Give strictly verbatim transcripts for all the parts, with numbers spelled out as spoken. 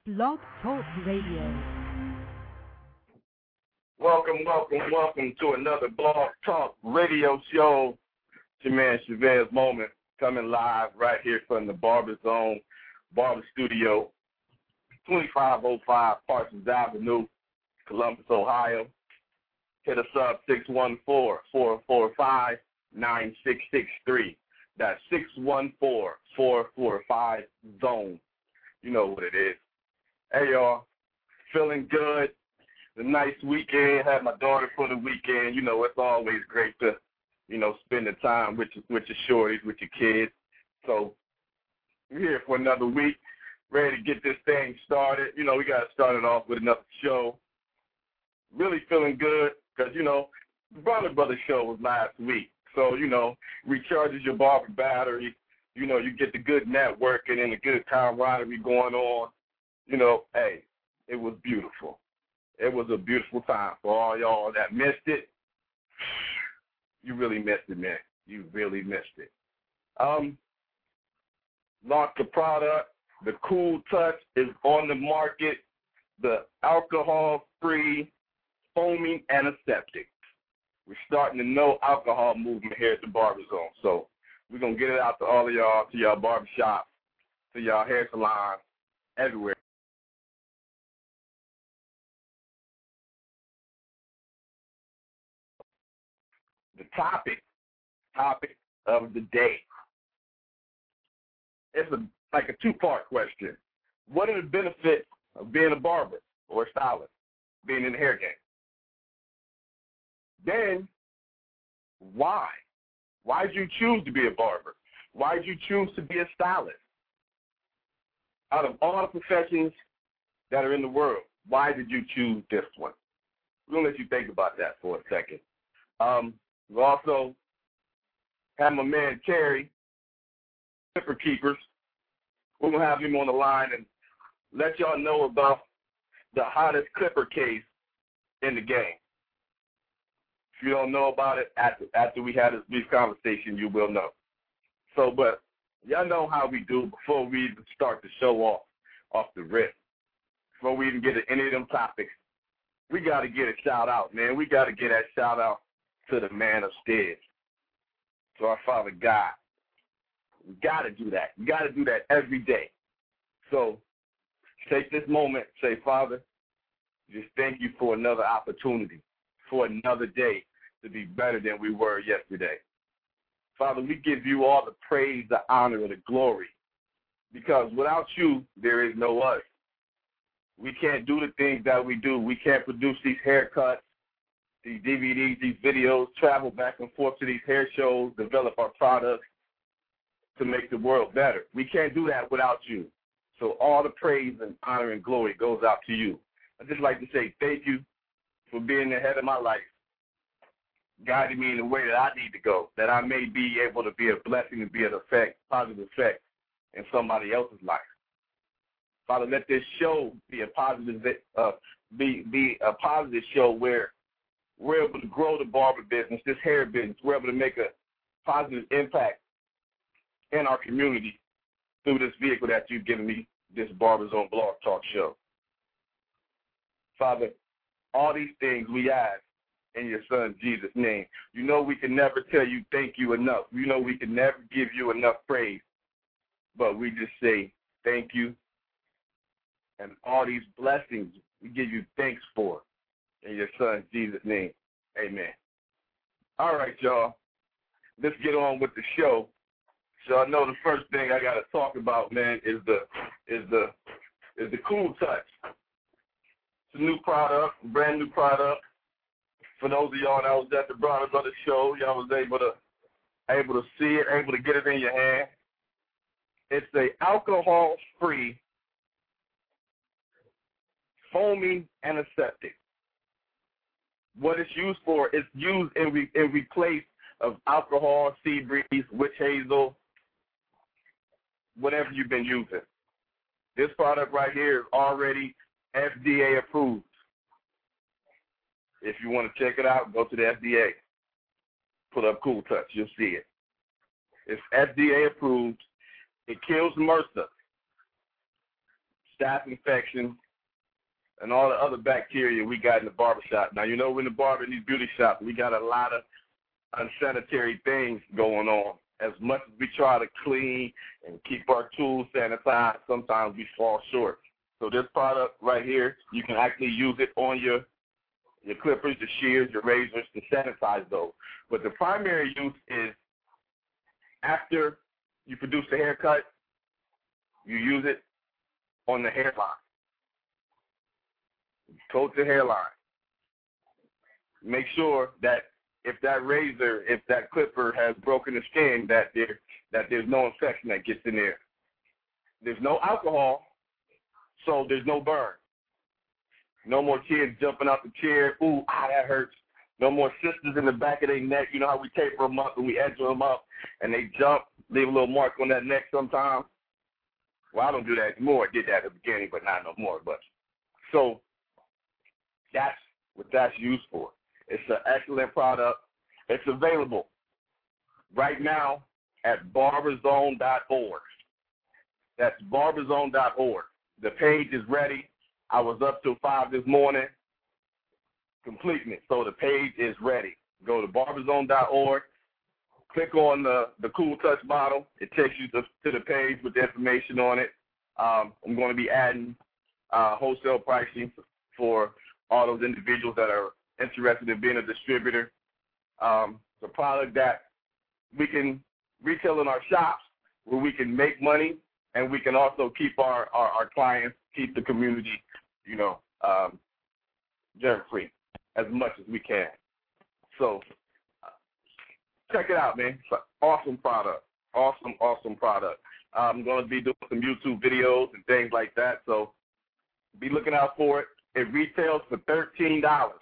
Blog Talk Radio. Welcome, welcome, welcome to another Blog Talk Radio show. It's your man Chavez Moment coming live right here from the Barber Zone Barber Studio, twenty-five oh five Parsons Avenue, Columbus, Ohio. Hit us up, six one four, four four five, nine six six three. That's six one four, four four five, zone. You know what it is. Hey, y'all, feeling good. The nice weekend. Had my daughter for the weekend. You know, it's always great to, you know, spend the time with your, with your shorties, with your kids. So we're here for another week, ready to get this thing started. You know, we got to start it off with another show. Really feeling good because, you know, the Brother Brother show was last week. So, you know, recharges your barber battery. You know, you get the good networking and the good camaraderie going on. You know, hey, it was beautiful. It was a beautiful time for all y'all that missed it. You really missed it, man. You really missed it. Um, launched the product. The Cool Touch is on the market. The alcohol-free foaming antiseptic. We're starting the no alcohol movement here at the Barber Zone. So we're going to get it out to all of y'all, to y'all barbershops, to y'all hair salons, everywhere. The topic, topic of the day. It's a, like a two-part question. What are the benefits of being a barber or a stylist, being in the hair game? Then, why? Why did you choose to be a barber? Why did you choose to be a stylist? Out of all the professions that are in the world, why did you choose this one? We're going to let you think about that for a second. Um, we also have my man Terry, Clipper Keepers. We're going to have him on the line and let y'all know about the hottest Clipper case in the game. If you don't know about it, after, after we had this brief conversation, you will know. So, but y'all know how we do before we even start the show off, off the rip. Before we even get to any of them topics, we got to get a shout-out, man. We got to get that shout-out to the man upstairs, to our Father God. We got to do that. We got to do that every day. So take this moment, say, Father, just thank you for another opportunity, for another day to be better than we were yesterday. Father, we give you all the praise, the honor, and the glory, because without you, there is no us. We can't do the things that we do. We can't produce these haircuts, these D V Ds, these videos, travel back and forth to these hair shows, develop our products to make the world better. We can't do that without you. So all the praise and honor and glory goes out to you. I'd just like to say thank you for being the head of my life, guiding me in the way that I need to go, that I may be able to be a blessing and be an effect, positive effect in somebody else's life. Father, let this show be a positive, uh, be be a positive show where we're able to grow the barber business, this hair business. We're able to make a positive impact in our community through this vehicle that you've given me, this Barber Zone Blog Talk show. Father, all these things we ask in your son Jesus' name. You know we can never tell you thank you enough. You know we can never give you enough praise. But we just say thank you. And all these blessings we give you thanks for. In your son Jesus' name. Amen. All right, y'all. Let's get on with the show. So I know the first thing I gotta talk about, man, is the is the is the Cool Touch. It's a new product, a brand new product. For those of y'all that was at the Brother Brother show, y'all was able to able to see it, able to get it in your hand. It's a alcohol-free foaming antiseptic. What it's used for, it's used in, re, in replace of alcohol, sea breeze, witch hazel, whatever you've been using. This product right here is already F D A approved. If you want to check it out, go to the F D A. Put up Cool Touch. You'll see it. It's F D A approved. It kills MRSA. staph infections, and all the other bacteria we got in the barbershop. Now, you know, in the barber, in these beauty shops, we got a lot of unsanitary things going on. As much as we try to clean and keep our tools sanitized, sometimes we fall short. So this product right here, you can actually use it on your your clippers, your shears, your razors to sanitize those. But the primary use is after you produce the haircut, you use it on the hairline. Coat the hairline. Make sure that if that razor, if that clipper has broken the skin, that there that there's no infection that gets in there. There's no alcohol, so there's no burn. No more kids jumping out the chair. Ooh, ah, that hurts. No more sisters in the back of their neck. You know how we taper them up and we edge them up, and they jump, leave a little mark on that neck sometimes. Well, I don't do that anymore. I did that at the beginning, but not no more. But so that's what that's used for. It's an excellent product. It's available right now at barberzone dot org. That's barberzone dot org. The page is ready. I was up till five this morning completing it. So the page is ready. Go to barberzone dot org. Click on the, the Cool Touch bottle. It takes you to, to the page with the information on it. Um, I'm going to be adding uh, wholesale pricing for all those individuals that are interested in being a distributor. Um, it's a product that we can retail in our shops where we can make money, and we can also keep our, our, our clients, keep the community, you know, um, germ-free as much as we can. So uh, check it out, man. It's an awesome product. Awesome, awesome product. I'm going to be doing some YouTube videos and things like that, so be looking out for it. It retails for thirteen dollars.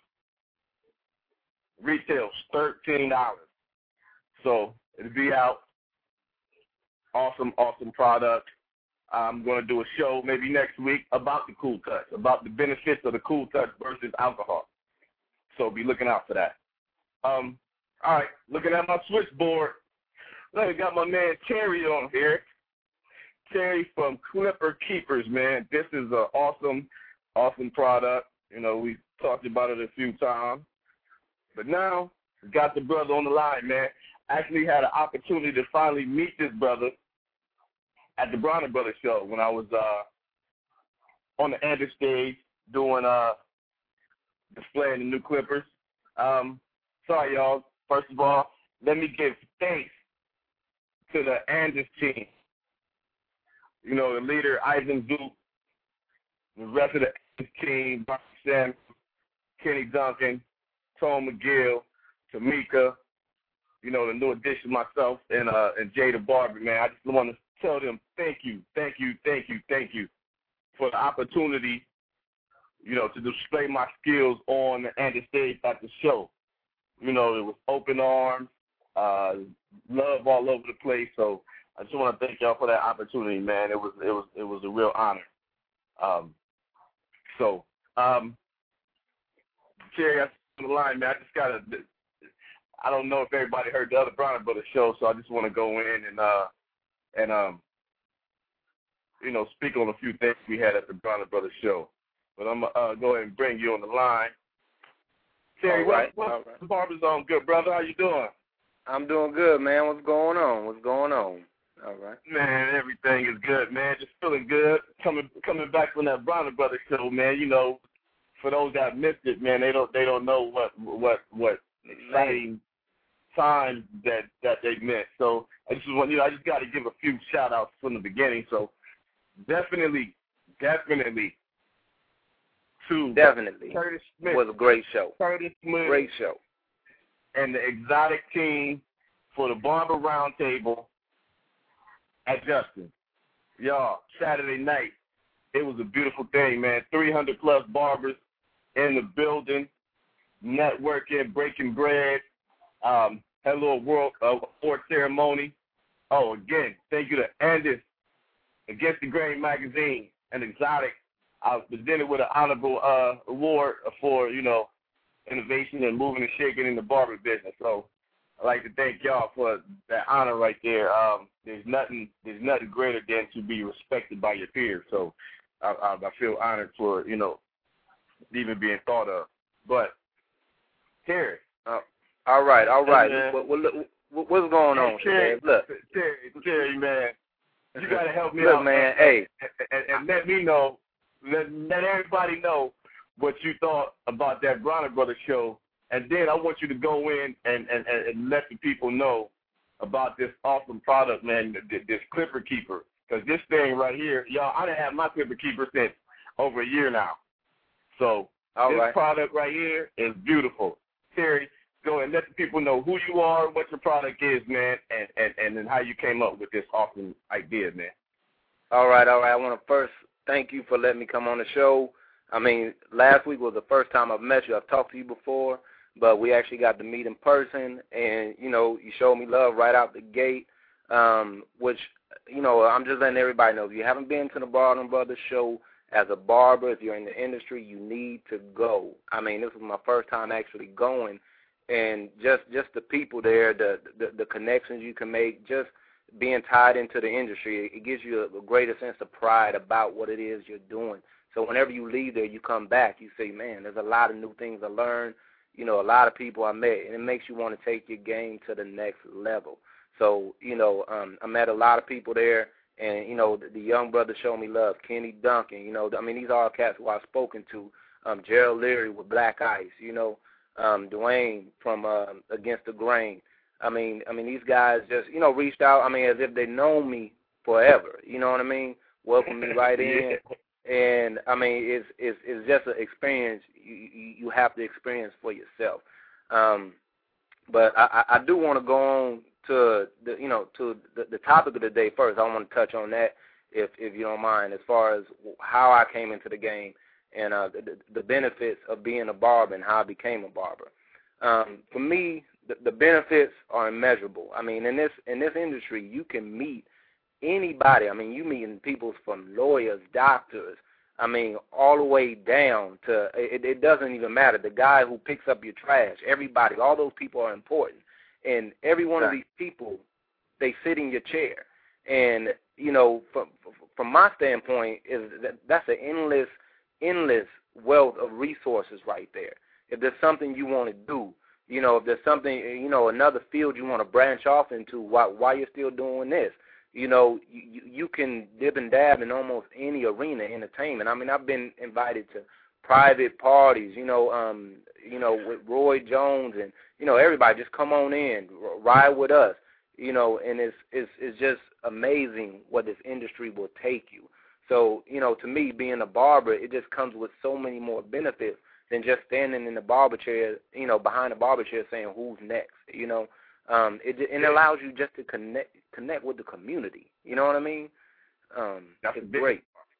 Retails thirteen dollars. So it'll be out. Awesome, awesome product. I'm going to do a show maybe next week about the Cool Touch, about the benefits of the Cool Touch versus alcohol. So be looking out for that. Um, all right, looking at my switchboard. Look, I got my man Terry on here. Terry from Clipper Keepers, man. This is an awesome, awesome product. You know, we talked about it a few times. But now, we got the brother on the line, man. Actually had an opportunity to finally meet this brother at the Bronner Brothers show when I was uh, on the Anders stage doing uh, displaying the new Clippers. Um, sorry, y'all. First of all, let me give thanks to the Anders team. You know, the leader, Ivan Zook, the rest of the Anders team, Brian Sam, Kenny Duncan, Tom McGill, Tamika, you know, the new addition, myself, and uh, and Jada Barber, man. I just want to tell them thank you, thank you, thank you, thank you for the opportunity, you know, to display my skills on the Anders stage at the show. You know, it was open arms, uh, love all over the place. So I just want to thank y'all for that opportunity, man. It was it was it was a real honor. Um, so, um, Jerry, I on the line, man. I just gotta. I don't know if everybody heard the other Bronner Brothers show, so I just want to go in and uh and um you know speak on a few things we had at the Bronner Brothers show. But I'm gonna uh, go ahead and bring you on the line. Terry, all right, what's all right. the barber's on? Good, brother. How you doing? I'm doing good, man. What's going on? What's going on? All right. Man, everything is good, man. Just feeling good. Coming coming back from that Bronner Brothers show, man. You know, for those that missed it, man, they don't they don't know what what what exciting time that that they missed. So I just want you know I just got to give a few shout outs from the beginning. So definitely, definitely to Definitely. Curtis Smith. It was a great show. Curtis Smith. Great show. And the exotic team for the Barber Roundtable at Justin. Y'all, Saturday night, it was a beautiful thing, man. three hundred plus barbers in the building, networking, breaking bread, um, had a little world uh, award ceremony. Oh, again, thank you to Anders, Against the Grain magazine, and Exotic. I was presented with an honorable uh, award for, you know, innovation and moving and shaking in the barber business. So I'd like to thank y'all for that honor right there. Um, there's nothing there's nothing greater than to be respected by your peers. So I, I, I feel honored for, you know, even being thought of. But, Terry. Uh, all right, all right. Hey, what, what, what, what's going on, hey, Terry, Look. Terry, Terry, man, you got to help me Look, out. man, and, hey. And, and, and let me know, let, let everybody know what you thought about that Bronner Brothers show. And then I want you to go in and, and, and let the people know about this awesome product, man, this Clipper Keeper. Because this thing right here, y'all, I done had my Clipper Keeper since over a year now. So All this right. product right here is beautiful. Terry, go and let the people know who you are, what your product is, man, and, and, and then how you came up with this awesome idea, man. All right, all right. I want to first thank you for letting me come on the show. I mean, last week was the first time I've met you. I've talked to you before, but we actually got to meet in person, and, you know, you showed me love right out the gate, um, which, you know, I'm just letting everybody know. If you haven't been to the Bronner Brothers show as a barber, if you're in the industry, you need to go. I mean, this was my first time actually going, and just just the people there, the, the, the connections you can make, just being tied into the industry, it gives you a, a greater sense of pride about what it is you're doing. So whenever you leave there, you come back, you say, man, there's a lot of new things I learned, you know, a lot of people I met, and it makes you want to take your game to the next level. So, you know, um, I met a lot of people there, and, you know, the, the young brothers show me love. Kenny Duncan, you know, I mean, these are all cats who I've spoken to. Um, Gerald Leary with Black Ice, you know, um, Dwayne from uh, Against the Grain. I mean, I mean, these guys just, you know, reached out, I mean, as if they'd known me forever, you know what I mean? Welcomed me right in. And, I mean, it's it's, it's just an experience you, you, you have to experience for yourself. Um, but I, I do want to go on to, the, you know, to the, the topic of the day first. I want to touch on that, if if you don't mind, as far as how I came into the game and uh, the, the benefits of being a barber and how I became a barber. Um, for me, the, the benefits are immeasurable. I mean, in this in this industry, you can meet anybody. I mean, you meeting people from lawyers, doctors, I mean, all the way down to, it, it doesn't even matter, the guy who picks up your trash, everybody, all those people are important. And every one of these people, they sit in your chair. And, you know, from, from my standpoint, is that that's an endless, endless wealth of resources right there. If there's something you want to do, you know, if there's something, you know, another field you want to branch off into while, while you're still doing this, you know, you, you can dib and dab in almost any arena, entertainment. I mean, I've been invited to private parties, you know, um, you know, with Roy Jones and, you know, everybody just come on in, ride with us, you know, and it's it's it's just amazing what this industry will take you. So, you know, to me, being a barber, it just comes with so many more benefits than just standing in the barber chair, you know, behind the barber chair saying who's next, you know. Um, it, it allows you just to connect connect with the community. You know what I mean? Um, That's it's great.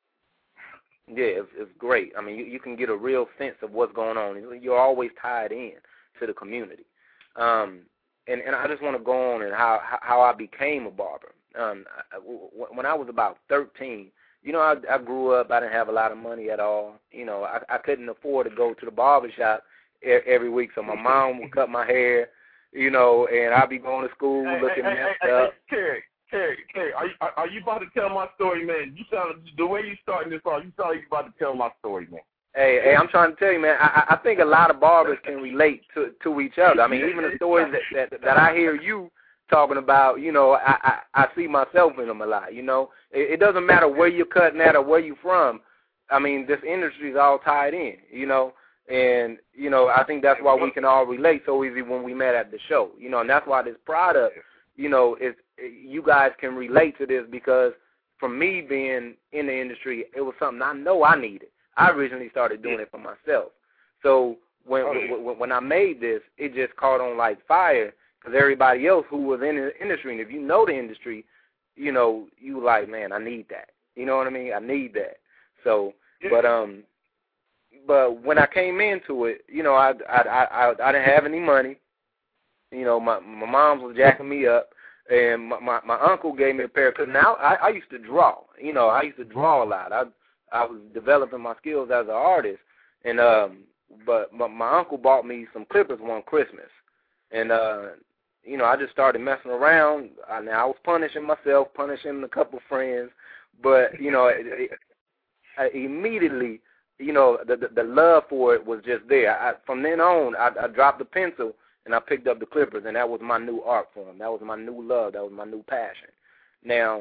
Yeah, it's, it's great. I mean, you, you can get a real sense of what's going on. You're always tied in to the community. Um, and, and I just want to go on and how how I became a barber. Um, I, when I was about thirteen, you know, I, I grew up. I didn't have a lot of money at all. You know, I, I couldn't afford to go to the barber shop every week, so my mom would cut my hair. You know, and I'll be going to school hey, looking hey, messed hey, up. Hey, Terry, Terry, Terry, are you, are you about to tell my story, man? You sound, the way you starting this off, you sound like you about to tell my story, man. Hey, hey, I'm trying to tell you, man, I, I think a lot of barbers can relate to to each other. I mean, even the stories that, that, that I hear you talking about, you know, I, I, I see myself in them a lot, you know. It, it doesn't matter where you're cutting at or where you're from. I mean, this industry is all tied in, you know. And, you know, I think that's why we can all relate so easy when we met at the show. You know, and that's why this product, you know, is you guys can relate to this because for me being in the industry, it was something I know I needed. I originally started doing it for myself. So when when, when I made this, it just caught on like fire because everybody else who was in the industry, and if you know the industry, you know, you like, man, I need that. You know what I mean? I need that. So, but, um, But when I came into it, you know, I I I I didn't have any money. You know, my my mom was jacking me up, and my my, my uncle gave me a pair of clippers. Now I I used to draw. You know, I used to draw a lot. I I was developing my skills as an artist, and um, but my, my uncle bought me some clippers one Christmas, and uh, you know, I just started messing around. I, now I was punishing myself, punishing a couple friends, but you know. It, it, I immediately, you know, the, the the love for it was just there. I, from then on, I, I dropped the pencil and I picked up the clippers, and that was my new art form. That was my new love. That was my new passion. Now,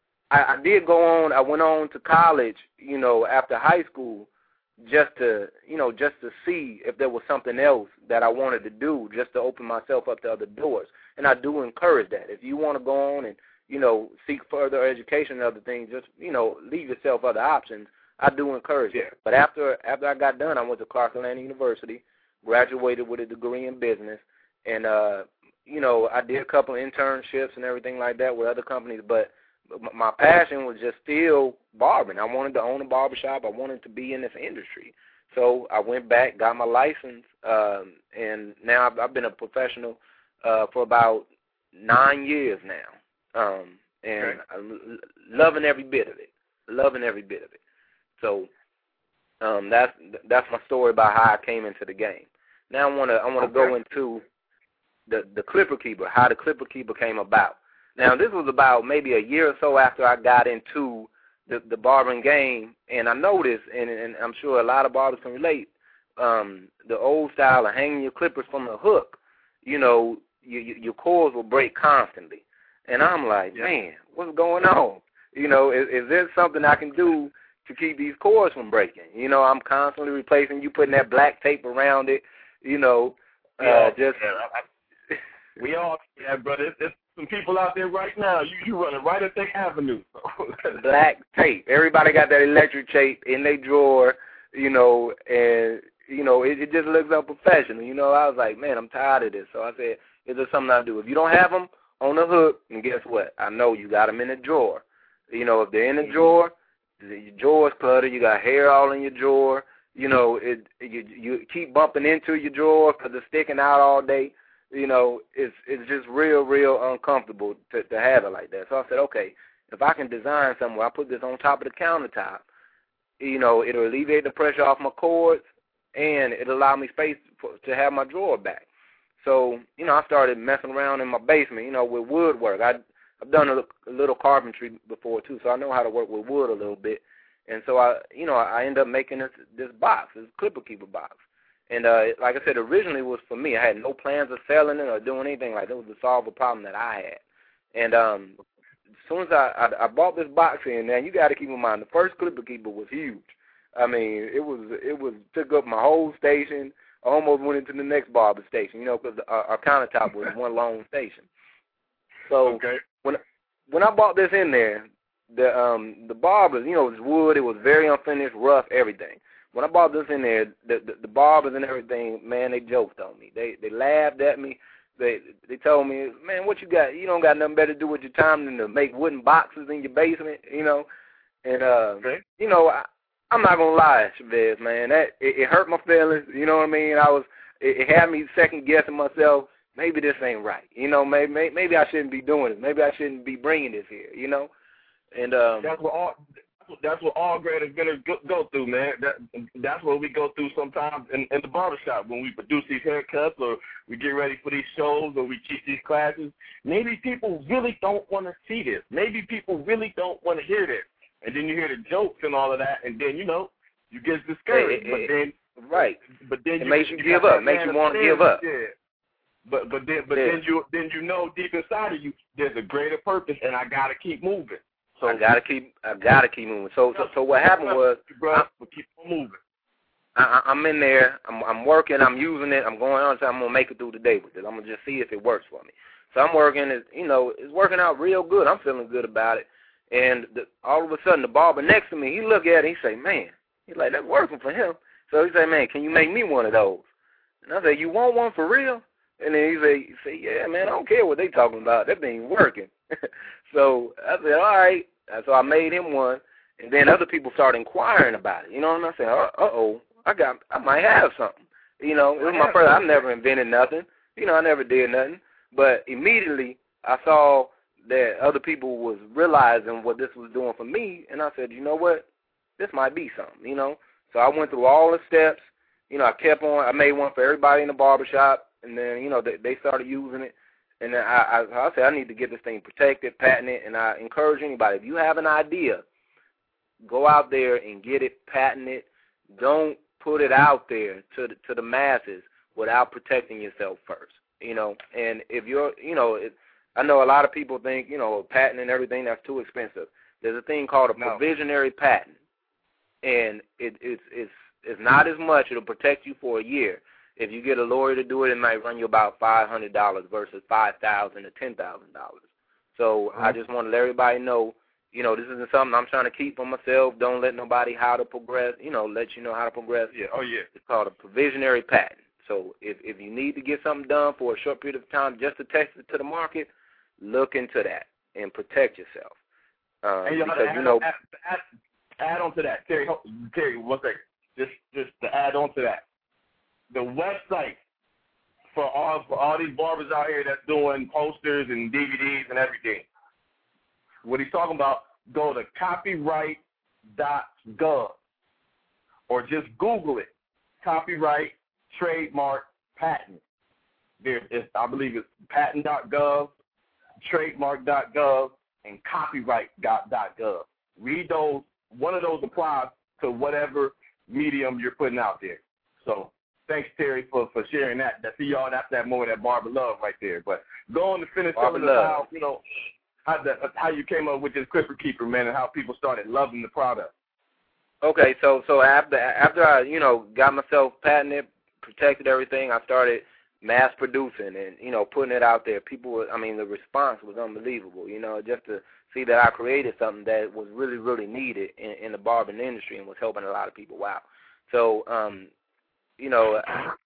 I, I did go on. I went on to college, you know, after high school, just to, you know, just to see if there was something else that I wanted to do, just to open myself up to other doors. And I do encourage that. If you want to go on and, you know, seek further education and other things, just, you know, leave yourself other options. I do encourage it. But after after I got done, I went to Clark Atlanta University, graduated with a degree in business, and, uh, you know, I did a couple of internships and everything like that with other companies, but my passion was just still barbering. I wanted to own a barbershop. I wanted to be in this industry. So I went back, got my license, um, and now I've, I've been a professional uh, for about nine years now, um, and okay. I'm loving every bit of it, loving every bit of it. So um, that's that's my story about how I came into the game. Now I want to I want to okay. go into the the Clipper Keeper, how the Clipper Keeper came about. Now, this was about maybe a year or so after I got into the, the barbering game, and I noticed, and, and I'm sure a lot of barbers can relate, um, the old style of hanging your clippers from the hook, you know, you, you, your cords will break constantly. And I'm like, yeah. man, what's going on? You know, is, is there something I can do to keep these cords from breaking? You know, I'm constantly replacing you, putting that black tape around it, you know, uh, yeah, just... Yeah, I, we all, yeah, brother, it's, it's some people out there right now. You you running right at Thick Avenue. Black tape. Everybody got that electric tape in their drawer, you know, and you know it, it just looks unprofessional. You know, I was like, man, I'm tired of this. So I said, is there something I do? If you don't have them on the hook, and guess what? I know you got them in the drawer. You know, if they're in the drawer, your drawer's cluttered. You got hair all in your drawer. You know, it you you keep bumping into your drawer because it's sticking out all day. You know, it's it's just real, real uncomfortable to, to have it like that. So I said, okay, if I can design somewhere, I put this on top of the countertop, you know, it'll alleviate the pressure off my cords, and it'll allow me space for, to have my drawer back. So, you know, I started messing around in my basement, you know, with woodwork. I, I've done a, a little carpentry before, too, so I know how to work with wood a little bit. And so, I, you know, I ended up making this, this box, this Clipper Keeper box. And uh, like I said, originally it was for me. I had no plans of selling it or doing anything like that. It was to solve a problem that I had. And um, as soon as I, I, I bought this box in, now you got to keep in mind, the first Clipper Keeper was huge. I mean, it was it was took up my whole station. I almost went into the next barber station, you know, because our, our countertop was one long station. So okay. when when I bought this in there, the um the barbers, you know, it was wood. It was very unfinished, rough, everything. When I bought this in there, the, the the barbers and everything, man, they joked on me. They they laughed at me. They they told me, man, what you got? You don't got nothing better to do with your time than to make wooden boxes in your basement, you know. And uh, okay. you know, I, I'm not gonna lie, Chavez, man, that it, it hurt my feelings. You know what I mean? I was it, it had me second guessing myself. Maybe this ain't right. You know, maybe maybe I shouldn't be doing this. Maybe I shouldn't be bringing this here. You know, and um, that's what all. That's what all graders gonna go, go through, man. That that's what we go through sometimes in, in the barbershop when we produce these haircuts or we get ready for these shows or we teach these classes. Maybe people really don't want to see this. Maybe people really don't want to hear this. And then you hear the jokes and all of that, and then you know you get discouraged. It, it, but then right, but then it you, makes you, you give up, makes you want to give up. Yeah. But but then but yeah. then you then you know deep inside of you there's a greater purpose, and I gotta keep moving. So I gotta keep, I gotta keep moving. So, so, so what happened was, bro, keep on moving. I, I'm in there, I'm, I'm working, I'm using it, I'm going on, so I'm gonna make it through the day with it. I'm gonna just see if it works for me. So I'm working, it, you know, it's working out real good. I'm feeling good about it. And the, all of a sudden, the barber next to me, he look at it, he say, man, he's like, that's working for him. So he say, man, can you make me one of those? And I say, you want one for real? And then he say, he say, yeah, man, I don't care what they talking about. That thing working. So I said, all right. So I made him one, and then other people started inquiring about it. You know what I'm saying? Uh oh, I got, I might have something. You know, it was my first. I never invented nothing. You know, I never did nothing. But immediately I saw that other people was realizing what this was doing for me, and I said, you know what, this might be something. You know, so I went through all the steps. You know, I kept on. I made one for everybody in the barbershop, and then you know they, they started using it. And then I, I, I said, I need to get this thing protected, patented, and I encourage anybody, if you have an idea go out there and get it patented. Don't put it out there to the, to the masses without protecting yourself first, you know. And if you're, you know, it, I know a lot of people think, you know, patent and everything, that's too expensive. There's a thing called a no. provisionary patent, and it, it's it's it's not as much. It'll protect you for a year. If you get a lawyer to do it, it might run you about five hundred dollars versus five thousand dollars to ten thousand dollars. So mm-hmm. I just want to let everybody know, you know, this isn't something I'm trying to keep for myself. Don't let nobody how to progress, you know, let you know how to progress. Yeah. Oh, yeah. It's called a provisionary patent. So if, if you need to get something done for a short period of time just to test it to the market, look into that and protect yourself. Um, and because, add, you know, add, add, add on to that. Terry, Terry, one second. Just, just to add on to that. The website for all for all these barbers out here that's doing posters and D V Ds and everything, what he's talking about, go to copyright dot gov or just Google it. Copyright, trademark, patent. There is, I believe it's patent dot gov, trademark dot gov, and copyright dot gov. Read those. One of those applies to whatever medium you're putting out there. So thanks, Terry, for, for sharing that. I see y'all that's that moment that Barber Love right there. But go on to finish telling us how, you know, how, the, how you came up with this Clipper Keeper, man, and how people started loving the product. Okay, so so after after I, you know, got myself patented, protected everything, I started mass producing and, you know, putting it out there. People were, I mean, the response was unbelievable, you know, just to see that I created something that was really, really needed in, in the barbering industry and was helping a lot of people out. So, um, you know,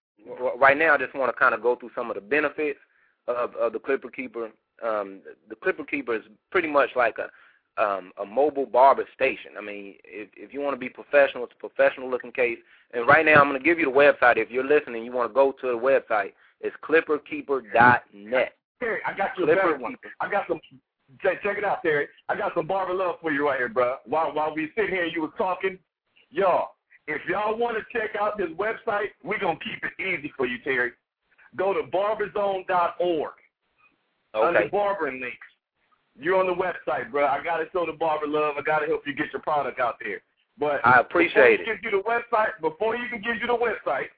right now I just want to kind of go through some of the benefits of, of the Clipper Keeper. Um, the Clipper Keeper is pretty much like a um, a mobile barber station. I mean, if, if you want to be professional, it's a professional-looking case. And right now I'm going to give you the website. If you're listening, you want to go to the website. It's clipper keeper dot net. Terry, I got you a better one. I got some. Check it out, Terry. I got some Barber Love for you right here, bro. While while we sitting here and you was talking, y'all, if y'all want to check out this website, we're going to keep it easy for you, Terry. Go to barber zone dot org. Okay. Under barbering links. You're on the website, bro. I got to show the Barber Love. I got to help you get your product out there. But I appreciate it. Before he gives you the website, before he can give you the website,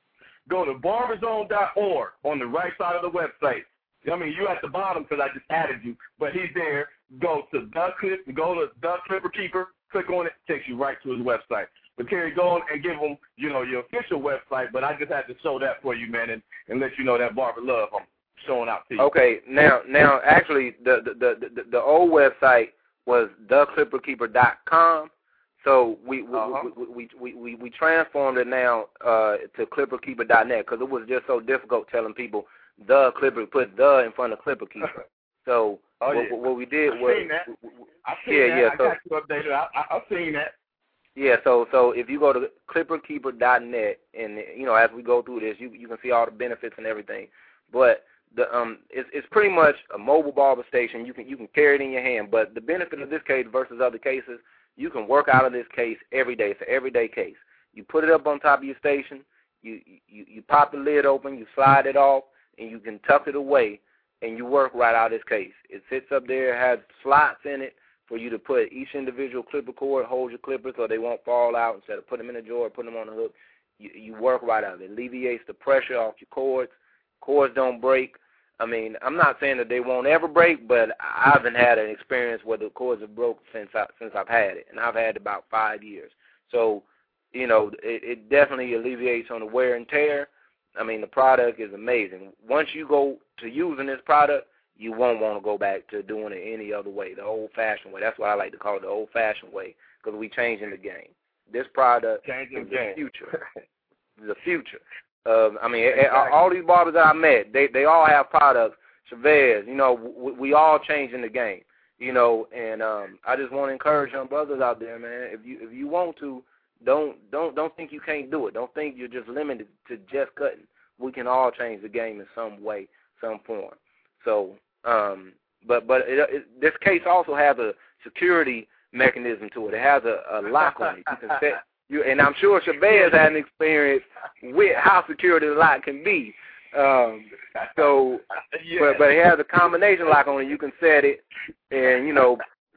go to barber zone dot org on the right side of the website. I mean, you at the bottom because I just added you, but he's there. Go to the clip, go to the Clipper Keeper, click on it, takes you right to his website. But Terry, go on and give him, you know, your official website. But I just had to show that for you, man, and, and let you know that Barber Love I'm showing out to you. Okay, now, now, actually, the the the, the, the old website was the clipper keeper dot com. So we we, uh-huh. we, we, we, we, we transformed it now uh, to clipper keeper dot net because it was just so difficult telling people the Clipper, put the in front of Clipper Keeper. So oh, what, yeah. what we did I've was, seen that. I've seen yeah, that. yeah. I So, got you updated. I, I, I've seen that. Yeah, so so if you go to clipper keeper dot net, and you know, as we go through this, you you can see all the benefits and everything. But the um, it's it's pretty much a mobile barber station. You can you can carry it in your hand. But the benefit of this case versus other cases, you can work out of this case every day. It's an everyday case. You put it up on top of your station. You you you pop the lid open. You slide it off. And you can tuck it away, and you work right out of this case. It sits up there, has slots in it for you to put each individual clipper cord, hold your clippers so they won't fall out. Instead of putting them in a drawer, putting them on a hook, you, you work right out of it. It alleviates the pressure off your cords. Cords don't break. I mean, I'm not saying that they won't ever break, but I haven't had an experience where the cords have broke since, I, since I've had it, and I've had it about five years. So, you know, it, it definitely alleviates on the wear and tear. I mean, the product is amazing. Once you go to using this product, you won't want to go back to doing it any other way, the old-fashioned way. That's why I like to call it the old-fashioned way, because we changing the game. This product changing is the, the future. The future. Um, I mean, exactly. all these barbers that I met, they they all have products. Chavez, you know, we, we all changing the game, you know, and um, I just want to encourage young brothers out there, man. If you if you want to, Don't don't don't think you can't do it. Don't think you're just limited to just cutting. We can all change the game in some way, some form. So, um, but but it, it, this case also has a security mechanism to it. It has a, a lock on it. You can set you, and I'm sure Chavez had an experience with how secure the lock can be. Um, so, yeah. but but it has a combination lock on it. You can set it, and you know,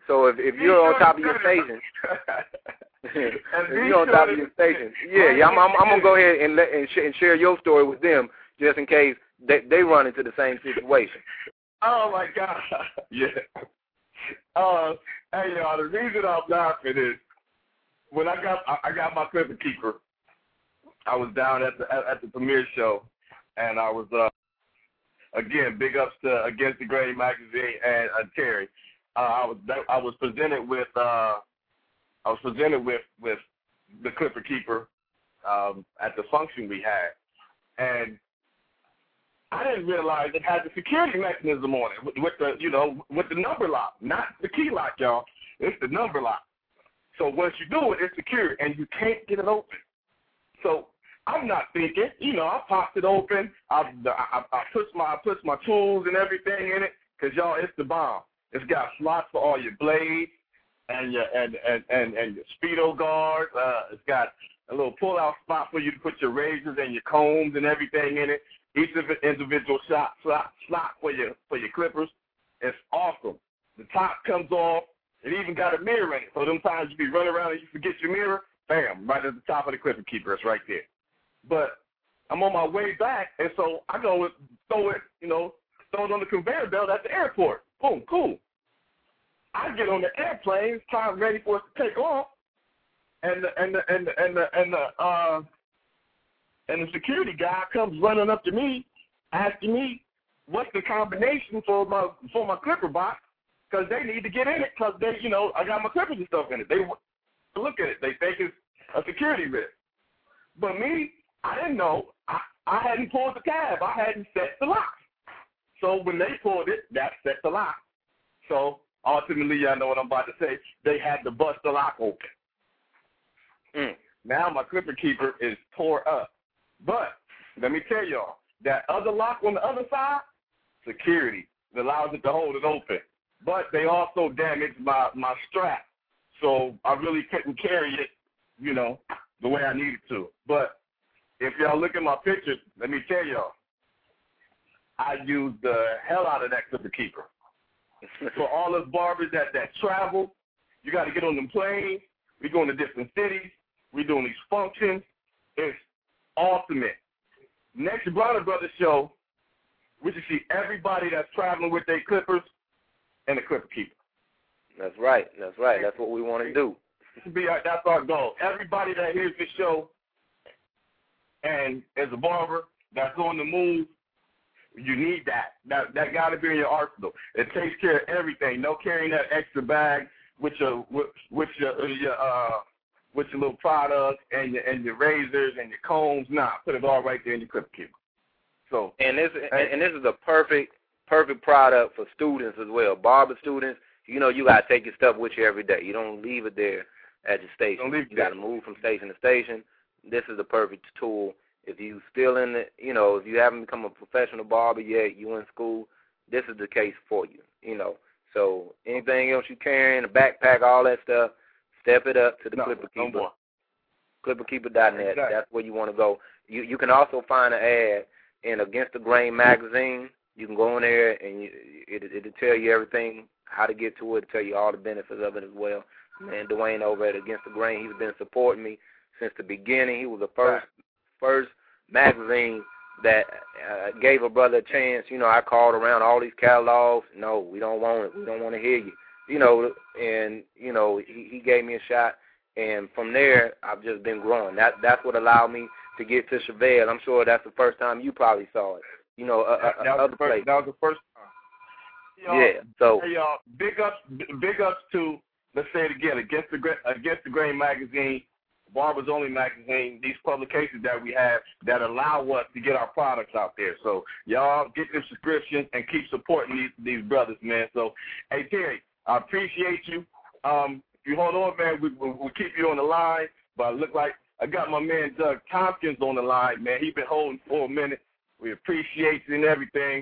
So if, if you're on top of your station, if you're on top of your station, yeah, yeah, I'm, I'm, I'm gonna go ahead and let and, sh- and share your story with them just in case they they run into the same situation. Oh my God, yeah. Uh, hey y'all, the reason I'm laughing is when I got I got my Clipper Keeper. I was down at the at, at the premiere show, and I was uh again big ups to Against the Grain magazine and uh, Terry. Uh, I was I was presented with uh I was presented with with the Clipper Keeper um, at the function we had, and I didn't realize it had the security mechanism on it with, with the you know with the number lock, not the key lock, y'all. It's the number lock. So once you do it, it's secure, and you can't get it open. So I'm not thinking, you know, I popped it open. I I, I put my I put my tools and everything in it, cause y'all, it's the bomb. It's got slots for all your blades and your and and and, and your speedo guards. Uh, it's got a little pull-out spot for you to put your razors and your combs and everything in it. Each of the individual shot slot slot for your for your clippers. It's awesome. The top comes off. It even got a mirror in it. So them times you be running around and you forget your mirror, bam, right at the top of the Clipper Keeper. It's right there. But I'm on my way back, and so I go and throw it, you know, throw it on the conveyor belt at the airport. Boom, cool. I get on the airplane, time ready for it to take off, and the and the and the and the and the uh and the security guy comes running up to me, asking me what's the combination for my for my clipper box, because they need to get in it, because they, you know, I got my clippers and stuff in it. They look at it, they think it's a security risk. But me, I didn't know. I, I hadn't pulled the tab. I hadn't set the lock. So when they pulled it, that set the lock. So ultimately, y'all know what I'm about to say. They had to bust the lock open. Mm. Now my Clipper Keeper is tore up. But let me tell y'all, that other lock on the other side, security, that allows it to hold it open. But they also damaged my, my strap. So I really couldn't carry it, you know, the way I needed to. But if y'all look at my pictures, let me tell y'all, I used the hell out of that Clipper Keeper. For all us barbers that, that travel, you got to get on them planes. We going to different cities. We doing these functions. It's ultimate. Next Bronner Brothers show, we should see everybody that's traveling with their clippers and the Clipper Keeper. That's right. That's right. That's what we want to do. Be our, that's our goal. Everybody that hears this show and is a barber that's on the move, you need that. That that got to be in your arsenal. It takes care of everything. No carrying that extra bag with your with, with your, your uh with your little products and your and your razors and your combs. Nah, put it all right there in your Clipper Keeper. So and this and, and this is a perfect perfect product for students as well. Barber students, you know, you gotta take your stuff with you every day. You don't leave it there at your station. Don't leave you got to move from station to station. This is the perfect tool. If you still in the, you know, if you haven't become a professional barber yet, you in school, this is the case for you, you know. So anything else you carrying, a backpack, all that stuff, step it up to the no, Clipper no Keeper. more. Clipper Keeper dot net. Exactly. That's where you want to go. You you can also find an ad in Against the Grain magazine. You can go in there and you, it, it'll tell you everything, how to get to it, tell you all the benefits of it as well. Man, Dwayne over at Against the Grain, he's been supporting me since the beginning. He was the first first magazine that uh, gave a brother a chance. You know, I called around all these catalogs. No, we don't want it. We don't want to hear you. You know, and, you know, he, he gave me a shot. And from there, I've just been growing. That That's what allowed me to get to Chevelle. I'm sure that's the first time you probably saw it. You know, uh, that, that, uh, was other the first, places. that was the first time. Y'all, yeah, so. Hey, y'all, big ups, big ups to, let's say it again, Against the, Against the Grain magazine, Barbers Only magazine, these publications that we have that allow us to get our products out there. So y'all get the subscriptions and keep supporting these, these brothers, man. So, hey, Terry, I appreciate you. Um, if you hold on, man, we, we'll, we'll keep you on the line. But it look like I got my man Doug Tompkins on the line, man. He's been holding for a minute. We appreciate you and everything.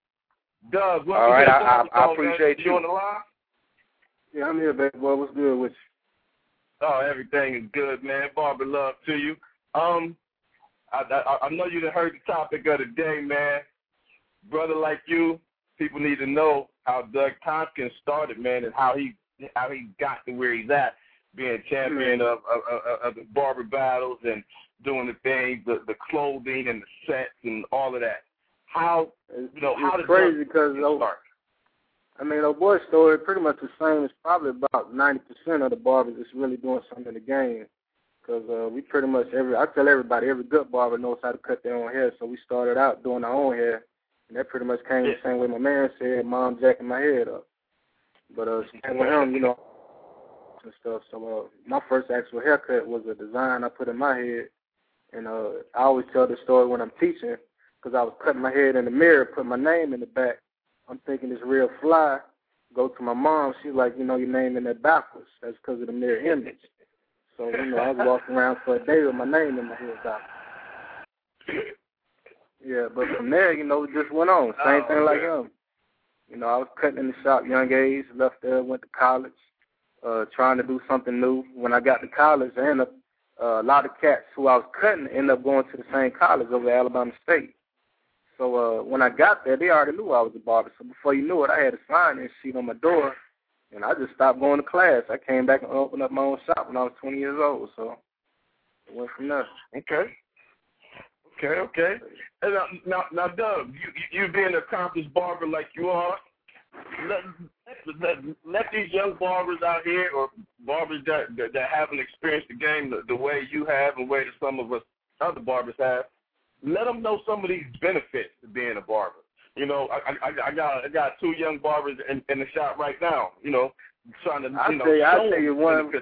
Doug, what's All right, I, I, I on, appreciate man? you. You on the line? Yeah, I'm here, baby boy. What's good with you? Oh, everything is good, man. Barber love to you. Um, I, I, I know you done heard the topic of the day, man. Brother like you, people need to know how Doug Tompkins started, man, and how he how he got to where he's at, being champion of, of, of, of the barber battles and doing the things, the, the clothing and the sets and all of that. How, you know, it's how did crazy because start? I mean, old boy's story pretty much the same. It's probably about ninety percent of the barbers that's really doing something in the game. Because uh, we pretty much, every I tell everybody, every good barber knows how to cut their own hair. So we started out doing our own hair. And that pretty much came yeah. the same way my man said, mom jacking my head up. But uh, same with him, you know, and stuff. So uh, my first actual haircut was a design I put in my head. And uh, I always tell the story when I'm teaching, because I was cutting my head in the mirror, put my name in the back. I'm thinking it's real fly. Go to my mom. She's like, you know, your name in there backwards. That's because of the mirror image. So, you know, I was walking around for a day with my name in my head backwards. Yeah, but from there, you know, it just went on. Same oh, thing like yeah. him. You know, I was cutting in the shop young age, left there, went to college, uh, trying to do something new. When I got to college, I ended up, uh, a lot of cats who I was cutting ended up going to the same college over at Alabama State. So uh, when I got there, they already knew I was a barber. So before you knew it, I had a sign-in sheet on my door, and I just stopped going to class. I came back and opened up my own shop when I was twenty years old. So it went from there. Okay. Okay, okay. And now, now, now Doug, you, you being an accomplished barber like you are, let, let, let these young barbers out here, or barbers that, that, that haven't experienced the game the, the way you have and the way that some of us other barbers have, let them know some of these benefits of being a barber. You know, I, I, I got I got two young barbers in, in the shop right now. You know, trying to I'll you know. Tell you, I'll tell you one.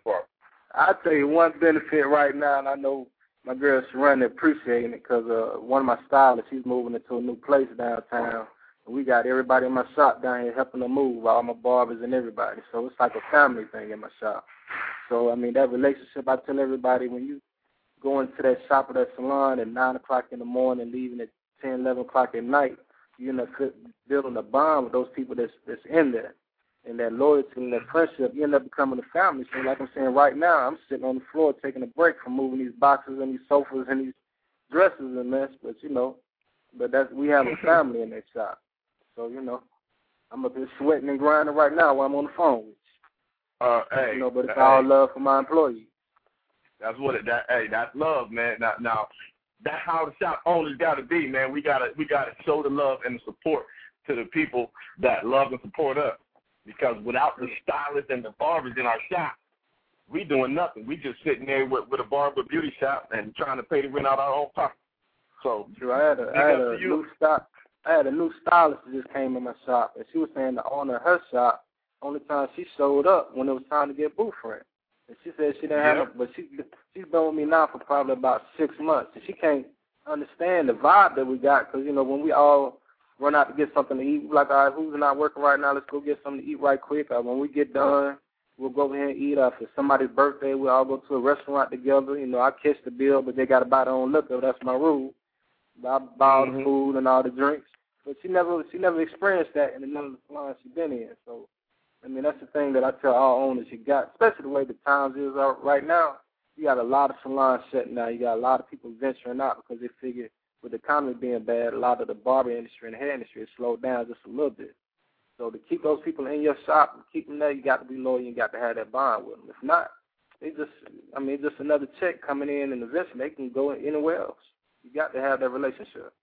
I'll tell you one benefit right now, and I know my girl Sharon appreciating it because uh, one of my stylists, he's moving into a new place downtown, and we got everybody in my shop down here helping them move, all my barbers and everybody. So it's like a family thing in my shop. So I mean, that relationship, I tell everybody, when you going to that shop or that salon at nine o'clock in the morning, leaving at ten, eleven o'clock at night, you end up building a bond with those people that's that's in there. And that loyalty and that friendship, you end up becoming a family. So like I'm saying right now, I'm sitting on the floor taking a break from moving these boxes and these sofas and these dresses and mess. But, you know, but that's, we have a family in that shop. So, you know, I'm up here sweating and grinding right now while I'm on the phone with you. Uh, hey, you know, but it's hey. all love for my employees. That's what it. That hey, that's love, man. Now, now, that's how the shop owners got to be, man. We gotta, we gotta show the love and the support to the people that love and support us. Because without the stylists and the barbers in our shop, we doing nothing. We just sitting there with, with a barber beauty shop and trying to pay the rent out our own pocket. So, true. I had a, I had a new style. I had a new stylist that just came in my shop, and she was saying the owner of her shop, only time she showed up when it was time to get booth rent. And she said she didn't yeah. have it, but she, she's been with me now for probably about six months. And she can't understand the vibe that we got because, you know, when we all run out to get something to eat, we're like, all right, who's not working right now? Let's go get something to eat right quick. Uh, when we get done, we'll go over here and eat. Uh, for somebody's birthday, we'll all go to a restaurant together. You know, I catch the bill, but they got to buy their own liquor. That's my rule. I buy all mm-hmm. the food and all the drinks. But she never she never experienced that in none of the salons she's been in. So, I mean, that's the thing that I tell all owners you got, especially the way the times is right now. You got a lot of salons shutting down. You got a lot of people venturing out because they figure with the economy being bad, a lot of the barber industry and the hair industry has slowed down just a little bit. So to keep those people in your shop and keep them there, you got to be loyal. You got to have that bond with them. If not, they just, I mean, just another check coming in, and eventually they can go anywhere else. You got to have that relationship.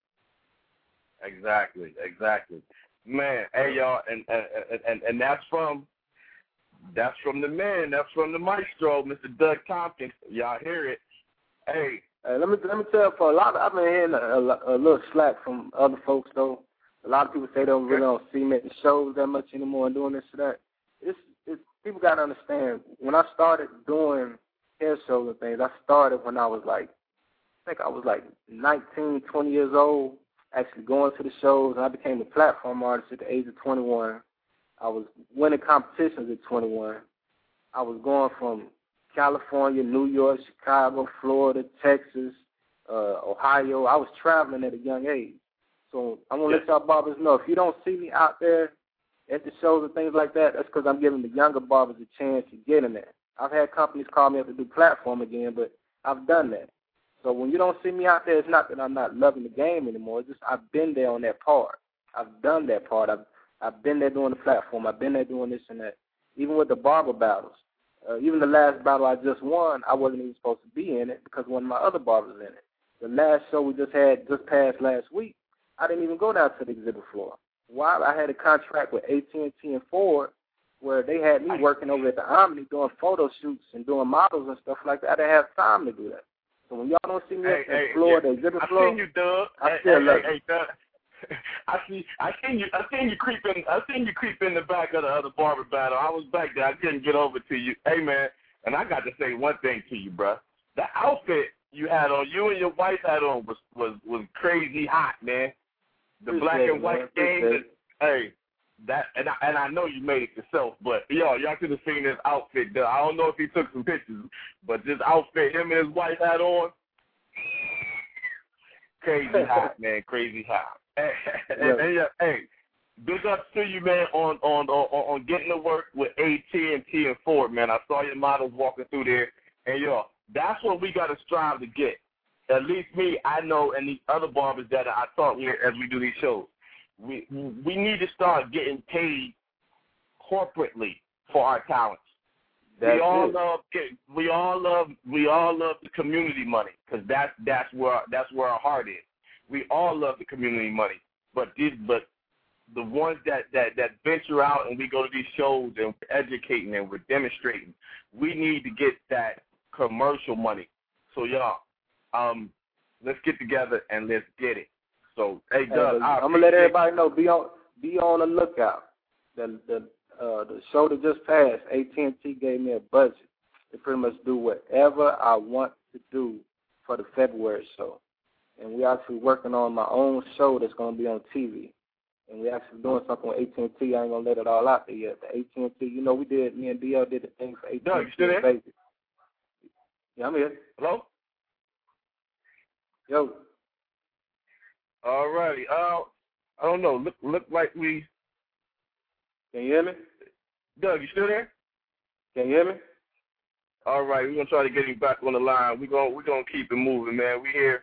Exactly, exactly. Man, hey y'all, and and and, and that's from that's from the man, that's from the maestro, Mister Doug Tompkins. Y'all hear it? Hey, hey let me let me tell you, for a lot of, I've been hearing a, a, a little slack from other folks though. A lot of people say they don't really don't see me at the shows that much anymore and doing this or that. It's it's people got to understand. When I started doing hair shows and things, I started when I was like, I think I was like nineteen, twenty years old. Actually going to the shows, and I became a platform artist at the age of twenty-one. I was winning competitions at twenty-one. I was going from California, New York, Chicago, Florida, Texas, uh, Ohio. I was traveling at a young age. So I want to let y'all barbers know, if you don't see me out there at the shows and things like that, that's because I'm giving the younger barbers a chance to get in there. I've had companies call me up to do platform again, but I've done that. So when you don't see me out there, it's not that I'm not loving the game anymore. It's just I've been there on that part. I've done that part. I've I've been there doing the platform. I've been there doing this and that. even with the barber battles. Uh, even the last battle I just won, I wasn't even supposed to be in it because one of my other barbers in it. The last show we just had, just passed last week, I didn't even go down to the exhibit floor. Why? I had a contract with A T and T and Ford where they had me working over at the Omni doing photo shoots and doing models and stuff like that. I didn't have time to do that. So when y'all don't see me hey, at the hey, floor, yeah. the exhibit I floor, seen you, Doug. I hey, still hey, love hey, hey, Doug. I see. I seen you. I seen you creeping. I seen you creep in the back of the other barber battle. I was back there. I couldn't get over to you. Hey, man. And I got to say one thing to you, bro. The outfit you had on, you and your wife had on, was was was crazy hot, man. The Appreciate black it, and white man. game. Hey, that and I, and I know you made it yourself, but yo, y'all could have seen this outfit. Though. I don't know if he took some pictures, but this outfit him and his wife had on, crazy hot, man, crazy hot. And, and, and, yeah, hey, big ups to you, man, on on on, on getting to work with A T and T and Ford, man. I saw your models walking through there, and yo, that's what we got to strive to get. At least me, I know, and these other barbers that I talk with as we do these shows. We we need to start getting paid corporately for our talents. That's we all it. love we all love we all love the community money because that's that's where that's where our heart is. We all love the community money, but these but the ones that, that, that venture out and we go to these shows and we're educating and we're demonstrating, we need to get that commercial money. So y'all, um, let's get together and let's get it. So hey, Doug, hey, I'm gonna let everybody know. Be on be on the lookout. The the uh, the show that just passed, A T and T gave me a budget to pretty much do whatever I want to do for the February show. And we're actually working on my own show that's going to be on T V. And we're actually doing something with A T and T. I ain't going to let it all out there yet. The A T and T, you know, we did, me and D L did the thing for A T and T. Doug, you still there? Baby. Yeah, I'm here. Hello? Yo. All righty. Uh, I don't know. Look, look like we... Can you hear me? Doug, you still there? Can you hear me? All right, we're going to try to get him back on the line. We're going we're gonna keep it moving, man. We here.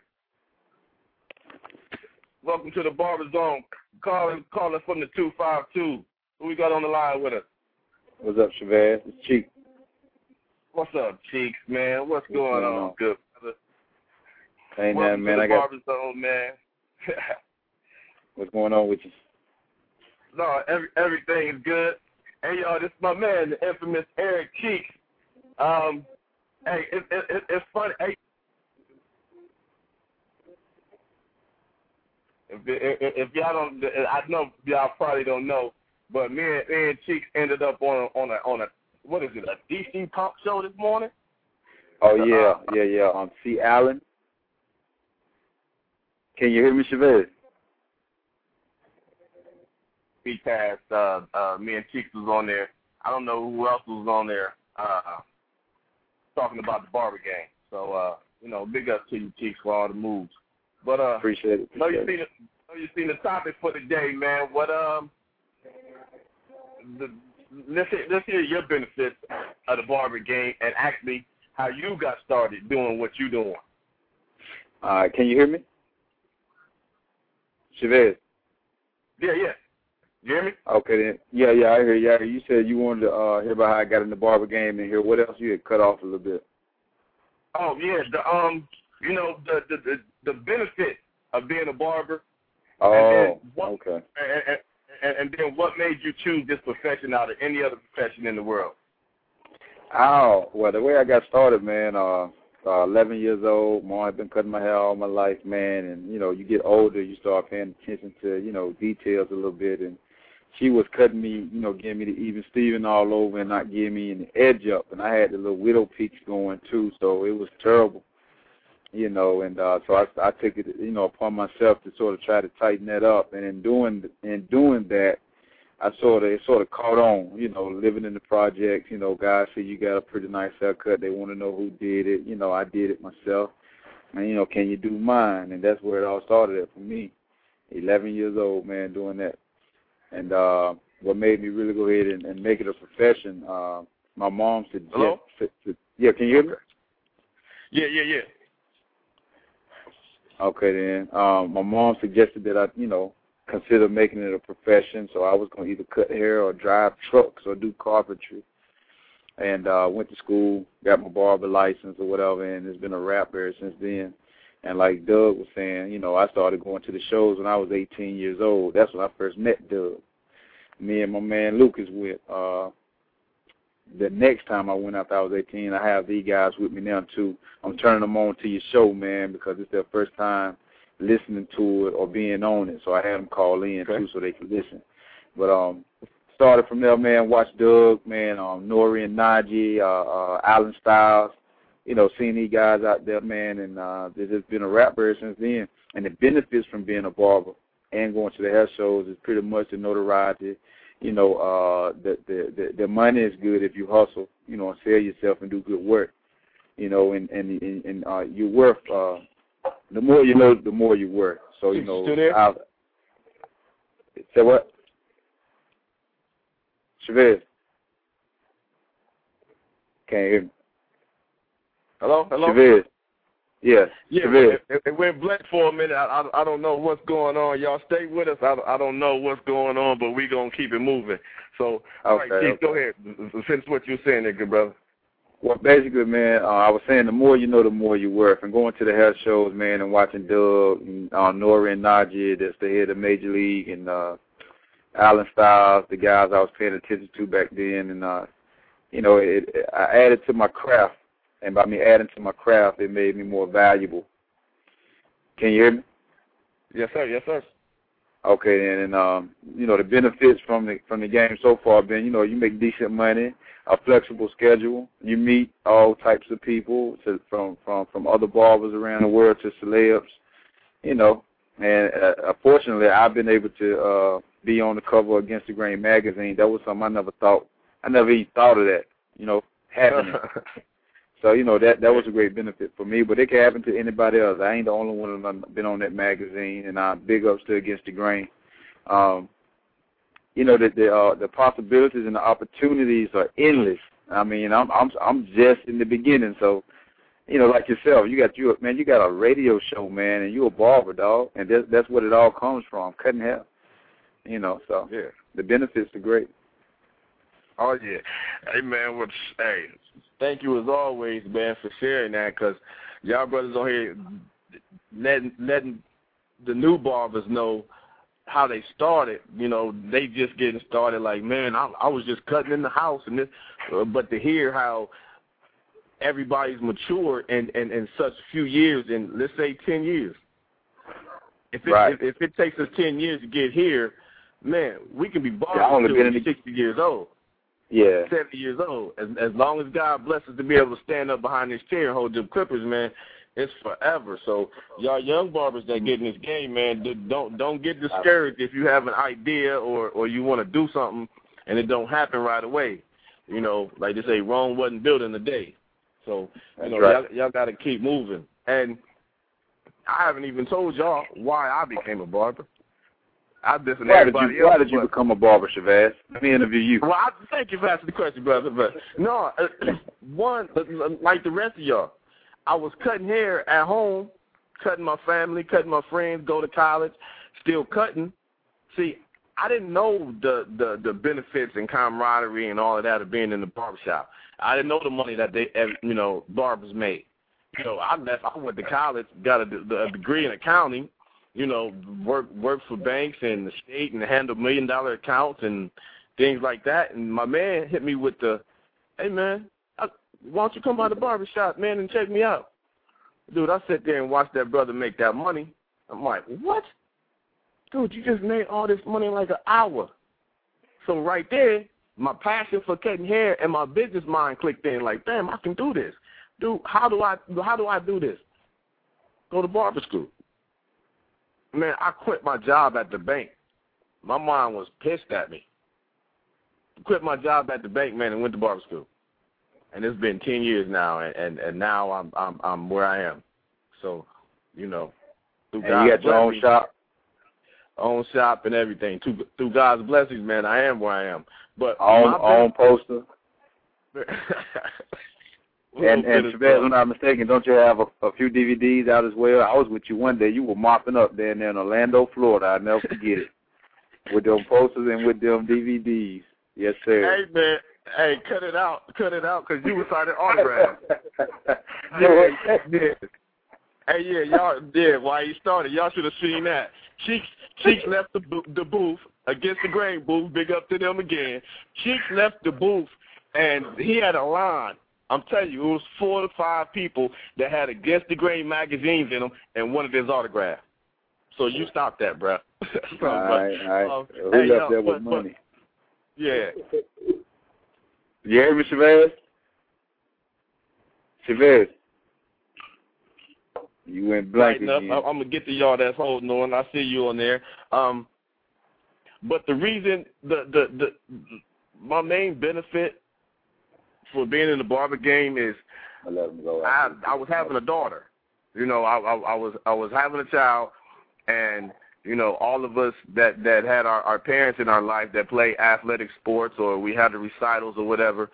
Welcome to the Barber Zone. Calling, calling from the two five two. Who we got on the line with us? What's up, Chavez? It's Cheek. What's up, Cheeks, man? What's, What's going, going on? on? Good, brother. Ain't Welcome nothing, man. to the I got Barber Zone, man. What's going on with you? No, every, everything is good. Hey, y'all, this is my man, the infamous Eric Cheeks. Um, hey, it, it, it, it's funny. Hey, if, if, if y'all don't, I know y'all probably don't know, but me and, me and Cheeks ended up on a, on a on a what is it, a D C Pump show this morning? Oh yeah, uh, yeah, yeah. On C. Allen. Can you hear me, Chavez? We passed. Uh, uh, me and Cheeks was on there. I don't know who else was on there. Uh, talking about the barber game. So, uh, you know, big up to you, Cheeks, for all the moves. But uh, appreciate it. Appreciate know you seen it. Know you seen the topic for the day, man. What um, the, let's hear, let's hear your benefits of the barber game and actually how you got started doing what you doing. All right, can you hear me, Chavez? Yeah, yeah. You hear me? Okay, then. Yeah, yeah, I hear you. I hear you. said you wanted to uh, hear about how I got in the barber game and hear what else you had cut off a little bit. Oh yeah, the um, you know the the the, the benefit of being a barber. Oh, and then what, okay. And, and, and then what made you choose this profession out of any other profession in the world? Oh, well, the way I got started, man. Uh, uh, eleven years old. Mom had been cutting my hair all my life, man. And you know, you get older, you start paying attention to you know details a little bit and. She was cutting me, you know, giving me the even Steven all over and not giving me an edge up. And I had the little widow peaks going, too, so it was terrible, you know. And uh, so I, I took it, you know, upon myself to sort of try to tighten that up. And in doing in doing that, I sort of, it sort of caught on, you know, living in the projects. You know, guys say you got a pretty nice haircut. They want to know who did it. You know, I did it myself. And, you know, can you do mine? And that's where it all started at for me. eleven years old, man, doing that. And uh, what made me really go ahead and, and make it a profession, uh, my mom said, Hello? Yeah, yeah, can you hear me? Yeah, yeah, yeah. Okay, then. Um, my mom suggested that I, you know, consider making it a profession. So I was going to either cut hair or drive trucks or do carpentry. And uh, went to school, got my barber license or whatever, and it's been a rap ever since then. And like Doug was saying, you know, I started going to the shows when I was eighteen years old. That's when I first met Doug. Me and my man Lucas went. Uh, the next time I went after I was eighteen, I have these guys with me now, too. I'm turning them on to your show, man, because it's their first time listening to it or being on it. So I had them call in, okay. too, so they could listen. But um, started from there, man, watched Doug, man, um, Nori and Najee, uh, uh, Alan Styles, you know, seeing these guys out there, man, and uh, there's just been a rapper since then. And the benefits from being a barber and going to the hair shows is pretty much the notoriety. You know, uh, the, the, the, the money is good if you hustle, you know, and sell yourself and do good work, you know, and, and, and, and uh, you're worth, uh, the more you know, the more you're worth. So, you know, I'll, say what? Chavez. Can't hear me. Hello? Hello? Chavez. Yes. Yeah, Chavez. it, it went blank for a minute. I, I, I don't know what's going on. Y'all stay with us. I, I don't know what's going on, but we're going to keep it moving. So, all okay, right, Keith, okay. go ahead. Finish what you were saying there, good brother. Well, basically, man, uh, I was saying the more you know, the more you're worth. And going to the hair shows, man, and watching Doug, and, uh, Nori and Najee, that's the head of Major League, and uh, Alan Styles, the guys I was paying attention to back then. And, uh, you know, it, it, I added to my craft. And by me adding to my craft, it made me more valuable. Can you hear me? Yes, sir. Yes, sir. Okay, and, and um, you know, the benefits from the from the game so far have been, you know, you make decent money, a flexible schedule. You meet all types of people, to, from, from, from other barbers around the world to celebs, you know. And uh, fortunately, I've been able to uh, be on the cover of Against the Grain magazine. That was something I never thought. I never even thought of that, you know, happening. So, you know, that that was a great benefit for me, but it can happen to anybody else. I ain't the only one that's been on that magazine, and I'm big ups to Against the Grain. Um, you know, the the, uh, the possibilities and the opportunities are endless. I mean, I'm I'm I'm just in the beginning, so, you know, like yourself, you got you man, you got a radio show, man, and you a barber, dog, and that's that's what it all comes from, cutting hair. You know, so yeah, the benefits are great. Oh, yeah. Hey, man, which, hey, thank you as always, man, for sharing that, because y'all brothers on here letting, letting the new barbers know how they started. You know, they just getting started like, man, I, I was just cutting in the house, and this, uh, but to hear how everybody's mature in, in, in such few years, in, let's say, ten years. If it, right. if, if it takes us ten years to get here, man, we can be barbers yeah, until we're the... sixty years old. Yeah. seventy years old. As, as long as God blesses to be able to stand up behind this chair and hold them clippers, man, it's forever. So y'all young barbers that get in this game, man, don't don't get discouraged if you have an idea or, or you want to do something and it don't happen right away. You know, like they say, Rome wasn't built in a day. So, you know, right. y'all, y'all got to keep moving. And I haven't even told y'all why I became a barber. I didn't why everybody did you, else. Why did you become a barber, Chavez? Let me interview you. Well, I, thank you for asking the question, brother. But no, one, like the rest of y'all, I was cutting hair at home, cutting my family, cutting my friends, go to college, still cutting. See, I didn't know the, the, the benefits and camaraderie and all of that of being in the barbershop. I didn't know the money that they, you know, barbers made. You know, I left. I went to college, got a, a degree in accounting. You know, work work for banks and the state and handle million dollar accounts and things like that. And my man hit me with the, hey man, I, why don't you come by the barbershop, man, and check me out? Dude, I sat there and watched that brother make that money. I'm like, what? Dude, you just made all this money in like an hour. So right there, my passion for cutting hair and my business mind clicked in. Like, damn, I can do this. Dude, how do I how do I do this? Go to barber school. Man, I quit my job at the bank. My mom was pissed at me. Quit my job at the bank, man, and went to barber school. And it's been ten years now, and, and, and now I'm I'm I'm where I am. So, you know, through and you got your own shop, own shop and everything. Through, through God's blessings, man, I am where I am. But own own poster. And, and Chavez, if I'm not mistaken, don't you have a, a few D V Ds out as well? I was with you one day. You were mopping up there in Orlando, Florida. I'll never forget it. with them posters and with them D V Ds. Yes, sir. Hey, man. Hey, cut it out. Cut it out because you were signing autographs. yeah, yeah. Hey, yeah, y'all did. While he started, y'all should have seen that. Cheeks, Cheeks left the, the booth against the grain booth. Big up to them again. Cheeks left the booth, and he had a line. I'm telling you, it was four to five people that had Against the Grain magazines in them and wanted his autograph. So you stop that, bro. all right, all right. Um, Who hey, left yo, there with but, money? But, yeah. You hear me, Chavez? Chavez. You went blank right again. I'm going to get to y'all that's holding on. I see you on there. Um, but the reason, the, the, the my main benefit for being in the barber game is I, let him go I, I was having a daughter. You know, I, I, I was I was having a child, and you know, all of us that, that had our, our parents in our life that play athletic sports, or we had the recitals or whatever,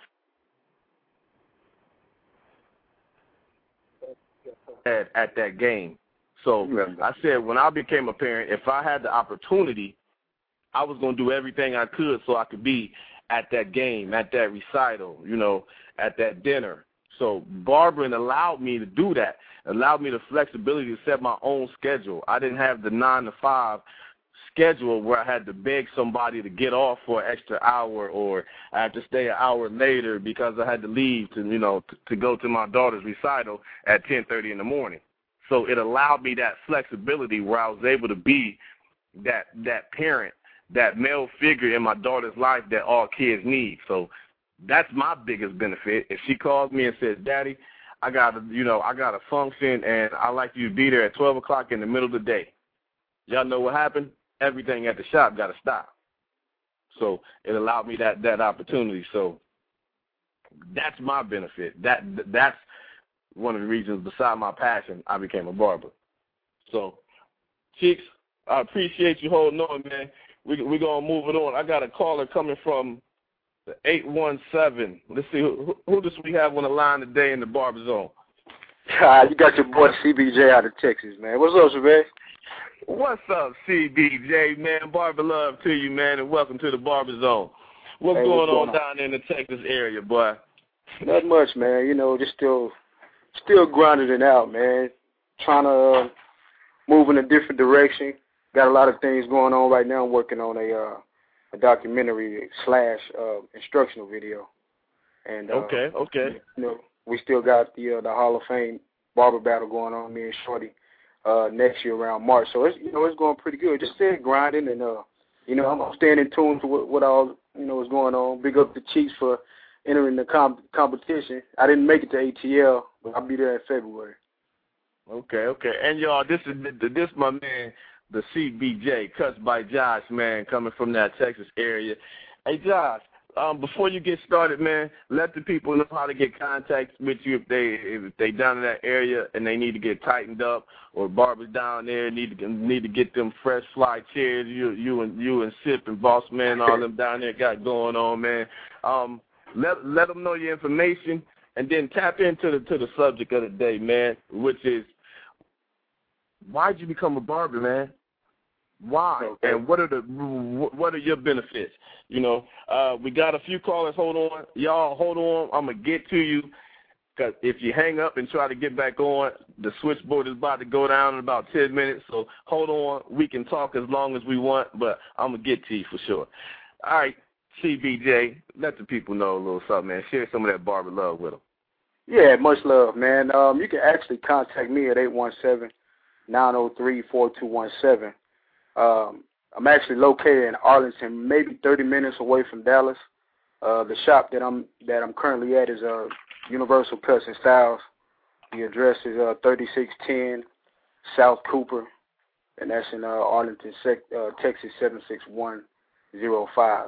at, at that game. So I said when I became a parent, if I had the opportunity, I was going to do everything I could so I could be at that game, at that recital, you know, at that dinner. So barbering allowed me to do that, allowed me the flexibility to set my own schedule. I didn't have the nine to five schedule where I had to beg somebody to get off for an extra hour, or I had to stay an hour later because I had to leave to, you know, to, to go to my daughter's recital at ten thirty in the morning. So it allowed me that flexibility where I was able to be that that parent, that male figure in my daughter's life that all kids need. So that's my biggest benefit. If she calls me and says, Daddy, I got a, you know, I got a function and I like you to be there at twelve o'clock in the middle of the day. Y'all know what happened? Everything at the shop got to stop. So it allowed me that, that opportunity. So that's my benefit. That That's one of the reasons, beside my passion, I became a barber. So, Cheeks, I appreciate you holding on, man. We, we're going to move it on. I got a caller coming from the eight one seven. Let's see, who, who does we have on the line today in the Barber Zone? Uh, you got your boy C B J out of Texas, man. What's up, Chavez? What's up, C B J, man? Barber love to you, man, and welcome to the Barber Zone. What's, hey, going, what's going on, on down in the Texas area, boy? Not much, man. You know, just still still grinding it out, man. Trying to uh, move in a different direction. Got a lot of things going on right now. I'm working on a uh, a documentary slash uh, instructional video. And uh, okay, okay. You know, we still got the uh, the Hall of Fame barber battle going on, me and Shorty, uh, next year around March. So it's, you know, it's going pretty good. Just still grinding, and uh, you know, I'm staying in tune to what, what all you know is going on. Big up the Chiefs for entering the comp- competition. I didn't make it to A T L, but I'll be there in February. Okay, okay. And y'all, this is this my man, the C B J, Cuts by Josh, man, coming from that Texas area. Hey, Josh, um, before you get started, man, let the people know how to get contact with you if they if they down in that area and they need to get tightened up, or barbers down there need to need to get them fresh fly chairs. You you and you and Sip and Boss Man, all them down there got going on, man. Um, let let them know your information, and then tap into the to the subject of the day, man, which is, why'd you become a barber, man? Why? Okay. And what are the what are your benefits? You know, uh, we got a few callers. Hold on. Y'all, hold on. I'm going to get to you, because if you hang up and try to get back on, the switchboard is about to go down in about ten minutes. So hold on. We can talk as long as we want, but I'm going to get to you for sure. All right, C B J, let the people know a little something, man. Share some of that barber love with them. Yeah, much love, man. Um, you can actually contact me at eight one seven, nine oh three, four two one seven. Um, I'm actually located in Arlington, maybe thirty minutes away from Dallas. Uh, the shop that I'm that I'm currently at is uh, Universal Cuts and Styles. The address is uh, thirty-six ten South Cooper, and that's in uh, Arlington, uh, Texas seven six one zero five.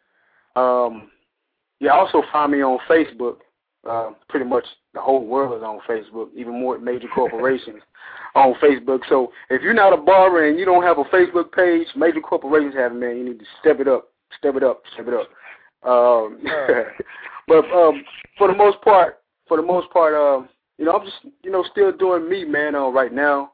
Um, yeah, also find me on Facebook. Uh, pretty much the whole world is on Facebook, even more major corporations on Facebook. So if you're not a barber and you don't have a Facebook page, major corporations have it, man. You need to step it up, step it up, step it up. Um, but um, for the most part, for the most part, um, you know, I'm just, you know, still doing me, man, uh, right now.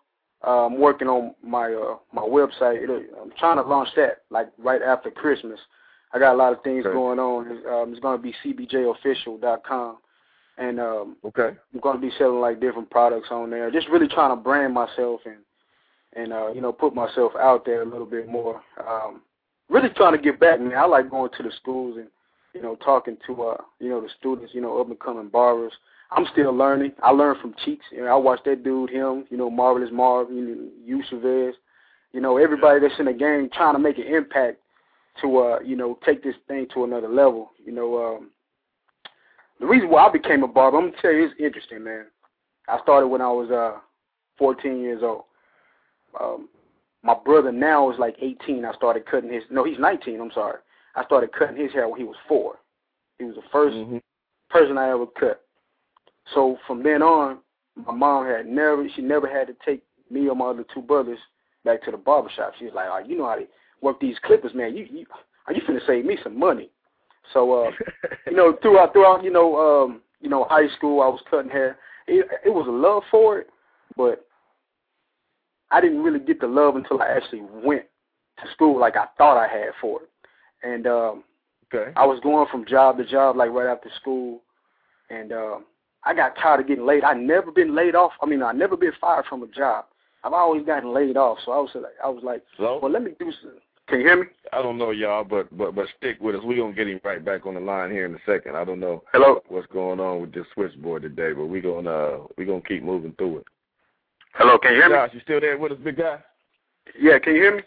uh, I'm working on my uh, my website. It'll, I'm trying to launch that like right after Christmas. I got a lot of things okay. going on. It's, um, it's going to be c b j official dot com, and um, okay. I'm going to be selling like different products on there. Just really trying to brand myself and and uh, you know, put myself out there a little bit more. Um, really trying to get back, man. I like going to the schools and you know talking to uh, you know the students, you know, up and coming barbers. I'm still learning. I learned from Cheeks. You know, I watched that dude, him, you know, Marvelous Marv, you know, you Chavez, you know, everybody that's in the game trying to make an impact to, uh, you know, take this thing to another level. You know, um, the reason why I became a barber, I'm going to tell you, it's interesting, man. I started when I was uh, fourteen years old. Um, my brother now is like eighteen. I started cutting his, no, he's nineteen, I'm sorry. I started cutting his hair when he was four. He was the first mm-hmm. person I ever cut. So from then on, my mom had never, she never had to take me or my other two brothers back to the barbershop. She was like, oh, you know how to work these clippers, man. You, you, are you finna save me some money? So, uh, you know, throughout, throughout, you know, um, you know, high school, I was cutting hair. It, it was a love for it, but I didn't really get the love until I actually went to school like I thought I had for it. And um, okay. I was going from job to job, like right after school, and um, I got tired of getting laid. I never been laid off. I mean, I never been fired from a job. I've always gotten laid off. So I was like, I was like, Hello? well, let me do some. Can you hear me? I don't know, y'all, but but but stick with us. We're gonna get him right back on the line here in a second. I don't know Hello? what's going on with this switchboard today, but we're gonna uh, we're gonna keep moving through it. Hello, can you hear Josh, me? You still there with us, big guy? Yeah, can you hear me?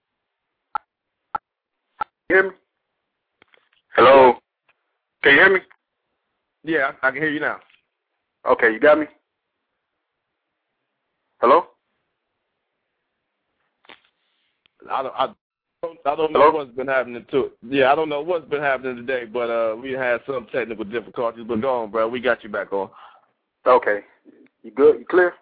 Can you hear me? Hello? Can you hear me? Yeah, I can hear you now. Okay, you got me? Hello? I don't, I don't, I don't know Hello? what's been happening to it. Yeah, I don't know what's been happening today, but uh, we had some technical difficulties. But go on, bro. We got you back on. Okay. You good? You clear?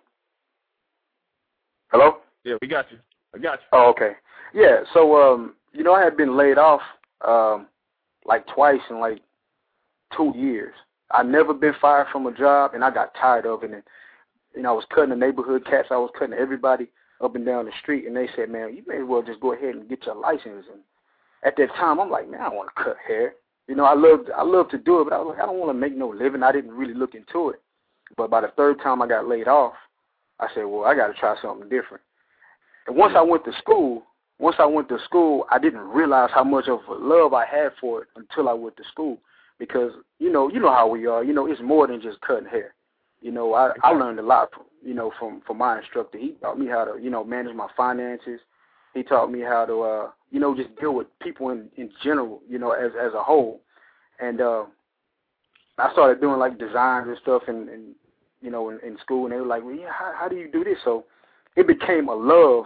Hello? Yeah, we got you. I got you. Oh, okay. Yeah, so, um, you know, I had been laid off um, like twice in like two years. I never been fired from a job, and I got tired of it. And, you know, I was cutting the neighborhood cats. I was cutting everybody up and down the street, and they said, man, you may as well just go ahead and get your license. And at that time, I'm like, man, I don't want to cut hair. You know, I love I love to do it, but I was like, I don't want to make no living. I didn't really look into it. But by the third time I got laid off, I said, well, I got to try something different. And once I went to school, once I went to school, I didn't realize how much of a love I had for it until I went to school. Because, you know, you know how we are. You know, it's more than just cutting hair. You know, I, I learned a lot, from, you know, from, from my instructor. He taught me how to, you know, manage my finances. He taught me how to, uh, you know, just deal with people in, in general, you know, as as a whole. And uh, I started doing, like, designs and stuff and, and you know, in, in school. And they were like, well, yeah, how, how do you do this? So it became a love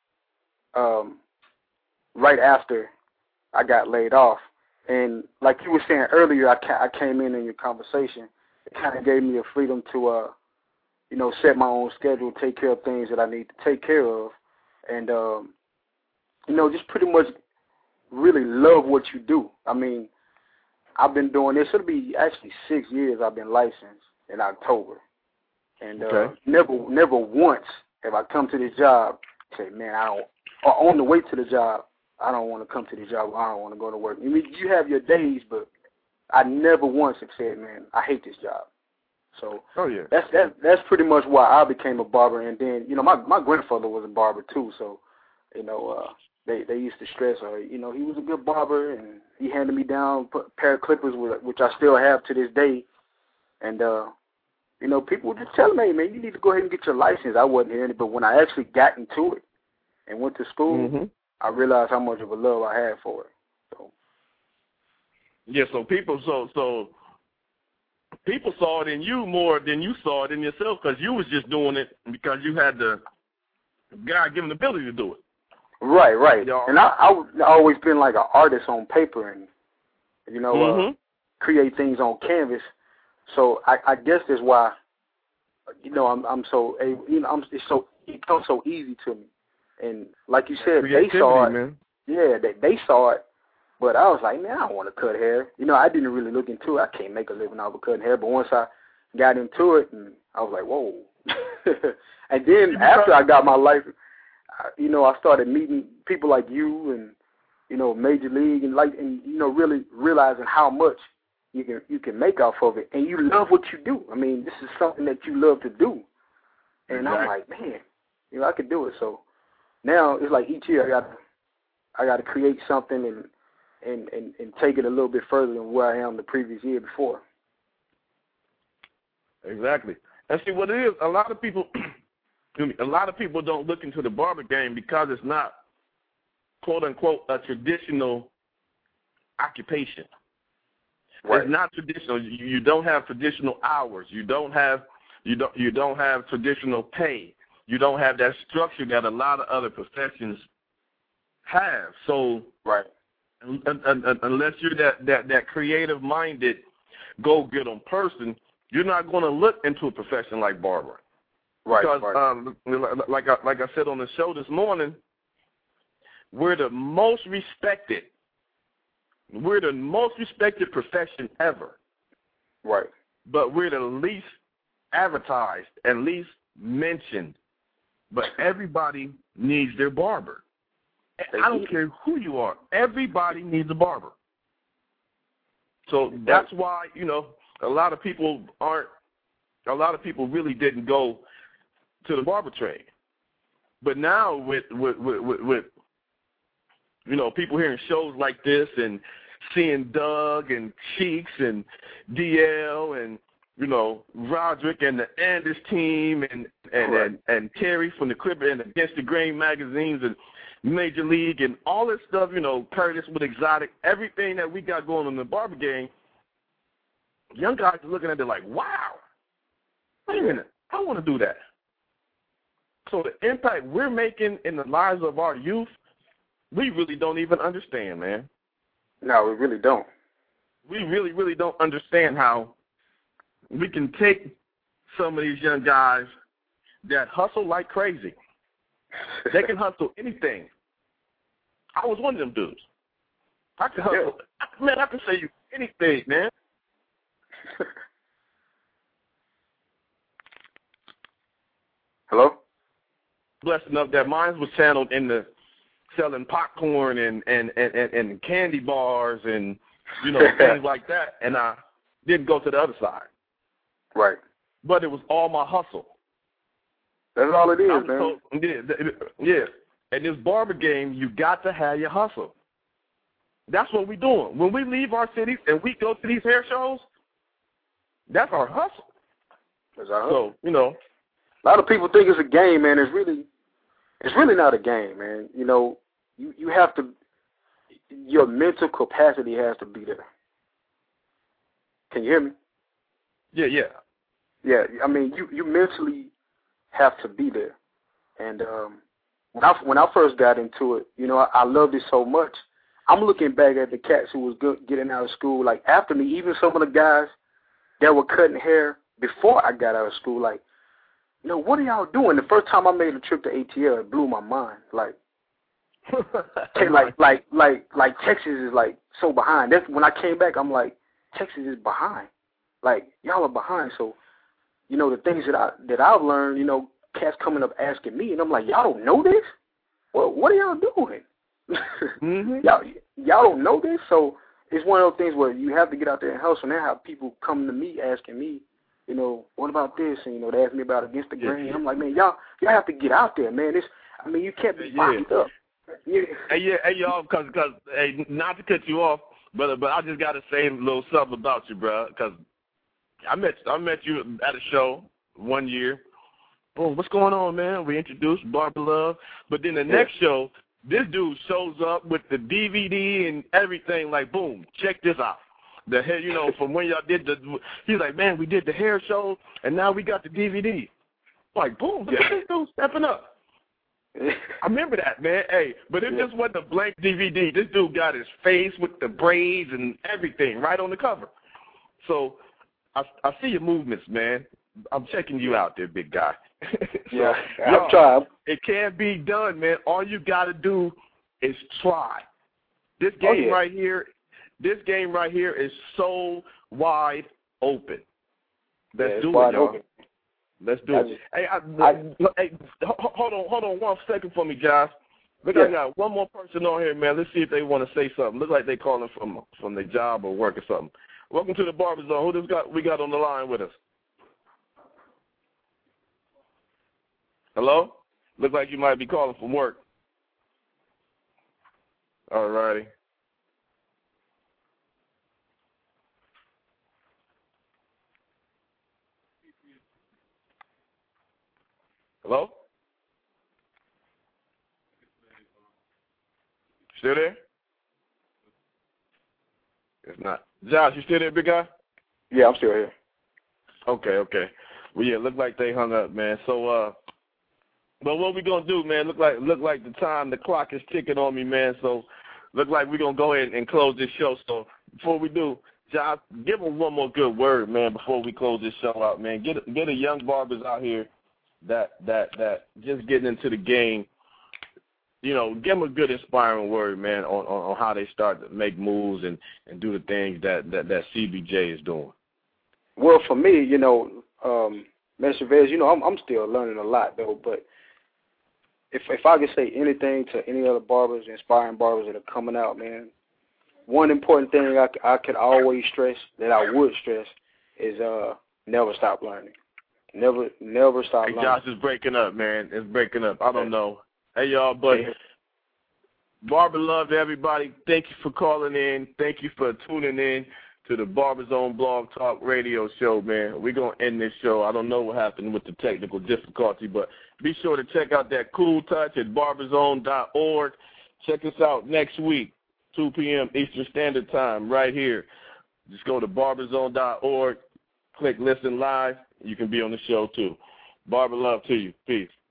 um, right after I got laid off. And like you were saying earlier, I, ca- I came in in your conversation. It kind of gave me a freedom to, uh, you know, set my own schedule, take care of things that I need to take care of, and, um, you know, just pretty much really love what you do. I mean, I've been doing this. It'll be actually six years I've been licensed in October. And uh, okay. never never once have I come to this job and say, man, I don't, or on the way to the job, I don't want to come to this job. I don't want to go to work. I mean, you have your days, but I never once have said, man, I hate this job. So oh, yeah. that's that, that's pretty much why I became a barber. And then, you know, my, my grandfather was a barber too. So, you know, uh, they, they used to stress, uh, you know, he was a good barber, and he handed me down a pair of clippers, with, which I still have to this day. And, uh, you know, people would just tell me, man, you need to go ahead and get your license. I wasn't hearing it, but when I actually got into it and went to school, mm-hmm. I realized how much of a love I had for it. So. Yeah, so people, so so people saw it in you more than you saw it in yourself, because you was just doing it because you had the God-given ability to do it. Right, right. Y'all. And I, I, I always been like an artist on paper, and you know, mm-hmm. uh, create things on canvas. So I, I guess that's why, you know, I'm I'm so you know I'm it's so it comes so easy to me. And like you said, they saw it. Man. Yeah, they they saw it, but I was like, man, I don't want to cut hair. You know, I didn't really look into it. I can't make a living off of cutting hair. But once I got into it, and I was like, whoa. And then after I got my life, you know, I started meeting people like you and, you know, Major League and like, and you know, really realizing how much you can you can make off of it, and you love what you do. I mean, this is something that you love to do, and exactly. I'm like, man, you know, I could do it. So now it's like each year I got I got to create something and, and and and take it a little bit further than where I am the previous year before. Exactly. And see what it is. A lot of people, a lot of people don't look into the barber game because it's not, quote unquote, a traditional occupation. Right. It's not traditional. You, you don't have traditional hours. You don't have you don't you don't have traditional pay. You don't have that structure that a lot of other professions have. So right. Unless you're that that that creative minded, go get 'em person, you're not going to look into a profession like barber. Right. Because right. Um, like I, like I said on the show this morning, we're the most respected. We're the most respected profession ever. Right. But we're the least advertised and least mentioned. But everybody needs their barber. I don't care who you are. Everybody needs a barber. So that's why, you know, a lot of people aren't, a lot of people really didn't go to the barber trade. But now with, with, with, with, with you know, people hearing shows like this and seeing Doug and Cheeks and D L and, you know, Roderick and the Anders team and and, right. and, and Terry from the Clipper and Against the Grain magazines and Major League and all this stuff, you know, Curtis with Exotic, everything that we got going on in the barber game, young guys are looking at it like, wow, wait a minute, I want to do that. So the impact we're making in the lives of our youth, we really don't even understand, man. No, we really don't. We really, really don't understand how we can take some of these young guys that hustle like crazy. They can hustle anything. I was one of them dudes. I can hustle. Yeah. Man, I can say you anything, man. Hello? Blessed enough that mine was channeled in the selling popcorn and, and, and, and, and candy bars and, you know, things like that. And I didn't go to the other side. Right. But it was all my hustle. That's all it is, man. Told, yeah, yeah. And this barber game, you got to have your hustle. That's what we're doing. When we leave our cities and we go to these hair shows, that's our hustle. That's our hustle. So, you know. A lot of people think it's a game, man. It's really it's really not a game, man. You know, you, you have to, your mental capacity has to be there. Can you hear me? Yeah, yeah. Yeah, I mean, you, you mentally have to be there. And um, when I when I first got into it, you know, I, I loved it so much. I'm looking back at the cats who was good, getting out of school, like after me, even some of the guys that were cutting hair before I got out of school, like, you know, what are y'all doing? The first time I made a trip to A T L, it blew my mind. Like, like, like, like, like Texas is like so behind. That's when I came back. I'm like, Texas is behind. Like, y'all are behind. So, you know, the things that I that I've learned, you know, cats coming up asking me, and I'm like, y'all don't know this? Well, what are y'all doing? mm-hmm. Y'all, y'all don't know this? So it's one of those things where you have to get out there and hustle. Now have people come to me asking me, you know, what about this? And, you know, they ask me about Against the Grain. Yeah. I'm like, man, y'all y'all have to get out there, man. It's, I mean, you can't be locked yeah. up. Yeah. Hey, yeah, hey, y'all, because, cause, hey, not to cut you off, brother, but I just got to say a little something about you, bro, because I met, I met you at a show one year. Boom, what's going on, man? We introduced Barber Love. But then the next yeah. show, this dude shows up with the D V D and everything, like, boom, check this out. The hair, you know, from when y'all did the, he's like, man, we did the hair show, and now we got the D V D. Like, boom, look at this dude stepping up. I remember that, man. Hey, but it yeah. just wasn't a blank D V D. This dude got his face with the braids and everything right on the cover. So I, I see your movements, man. I'm checking you out there, big guy. so, yeah, I'm trying. It can be done, man. All you got to do is try. This game oh, yeah. right here, this game right here is so wide open. Let's yeah, do it, y'all. open. Let's do I it. just, Hey, I, I, hey, hold on, hold on one second for me, Josh. Look, yeah. I got one more person on here, man. Let's see if they want to say something. Look like they calling from from their job or work or something. Welcome to the Barber Zone. Who does got we got on the line with us? Hello? Look like you might be calling from work. All righty. Hello? Still there? It's not. Josh, you still there, big guy? Yeah, I'm still here. Okay, okay. Well, yeah, look like they hung up, man. So, uh, but what we gonna do, man? Look like look like the time, the clock is ticking on me, man. So, look like we're gonna go ahead and close this show. So, before we do, Josh, give them one more good word, man, before we close this show out, man. Get get a young barbers out here that that that just getting into the game. You know, give them a good inspiring word, man, on, on, on how they start to make moves and, and do the things that, that, that C B J is doing. Well, for me, you know, um, Mister Vez, you know, I'm, I'm still learning a lot, though. But if if I could say anything to any other barbers, inspiring barbers that are coming out, man, one important thing I, I could always stress, that I would stress, is uh, never stop learning. Never, never stop hey, learning. Josh, it's breaking up, man. It's breaking up. I don't know. Hey, y'all, but Barber love to everybody. Thank you for calling in. Thank you for tuning in to the Barber Zone Blog Talk Radio Show, man. We're going to end this show. I don't know what happened with the technical difficulty, but be sure to check out that Cool Touch at barber zone dot org. Check us out next week, two p.m. Eastern Standard Time, right here. Just go to barber zone dot org, click Listen Live. You can be on the show, too. Barber love to you. Peace.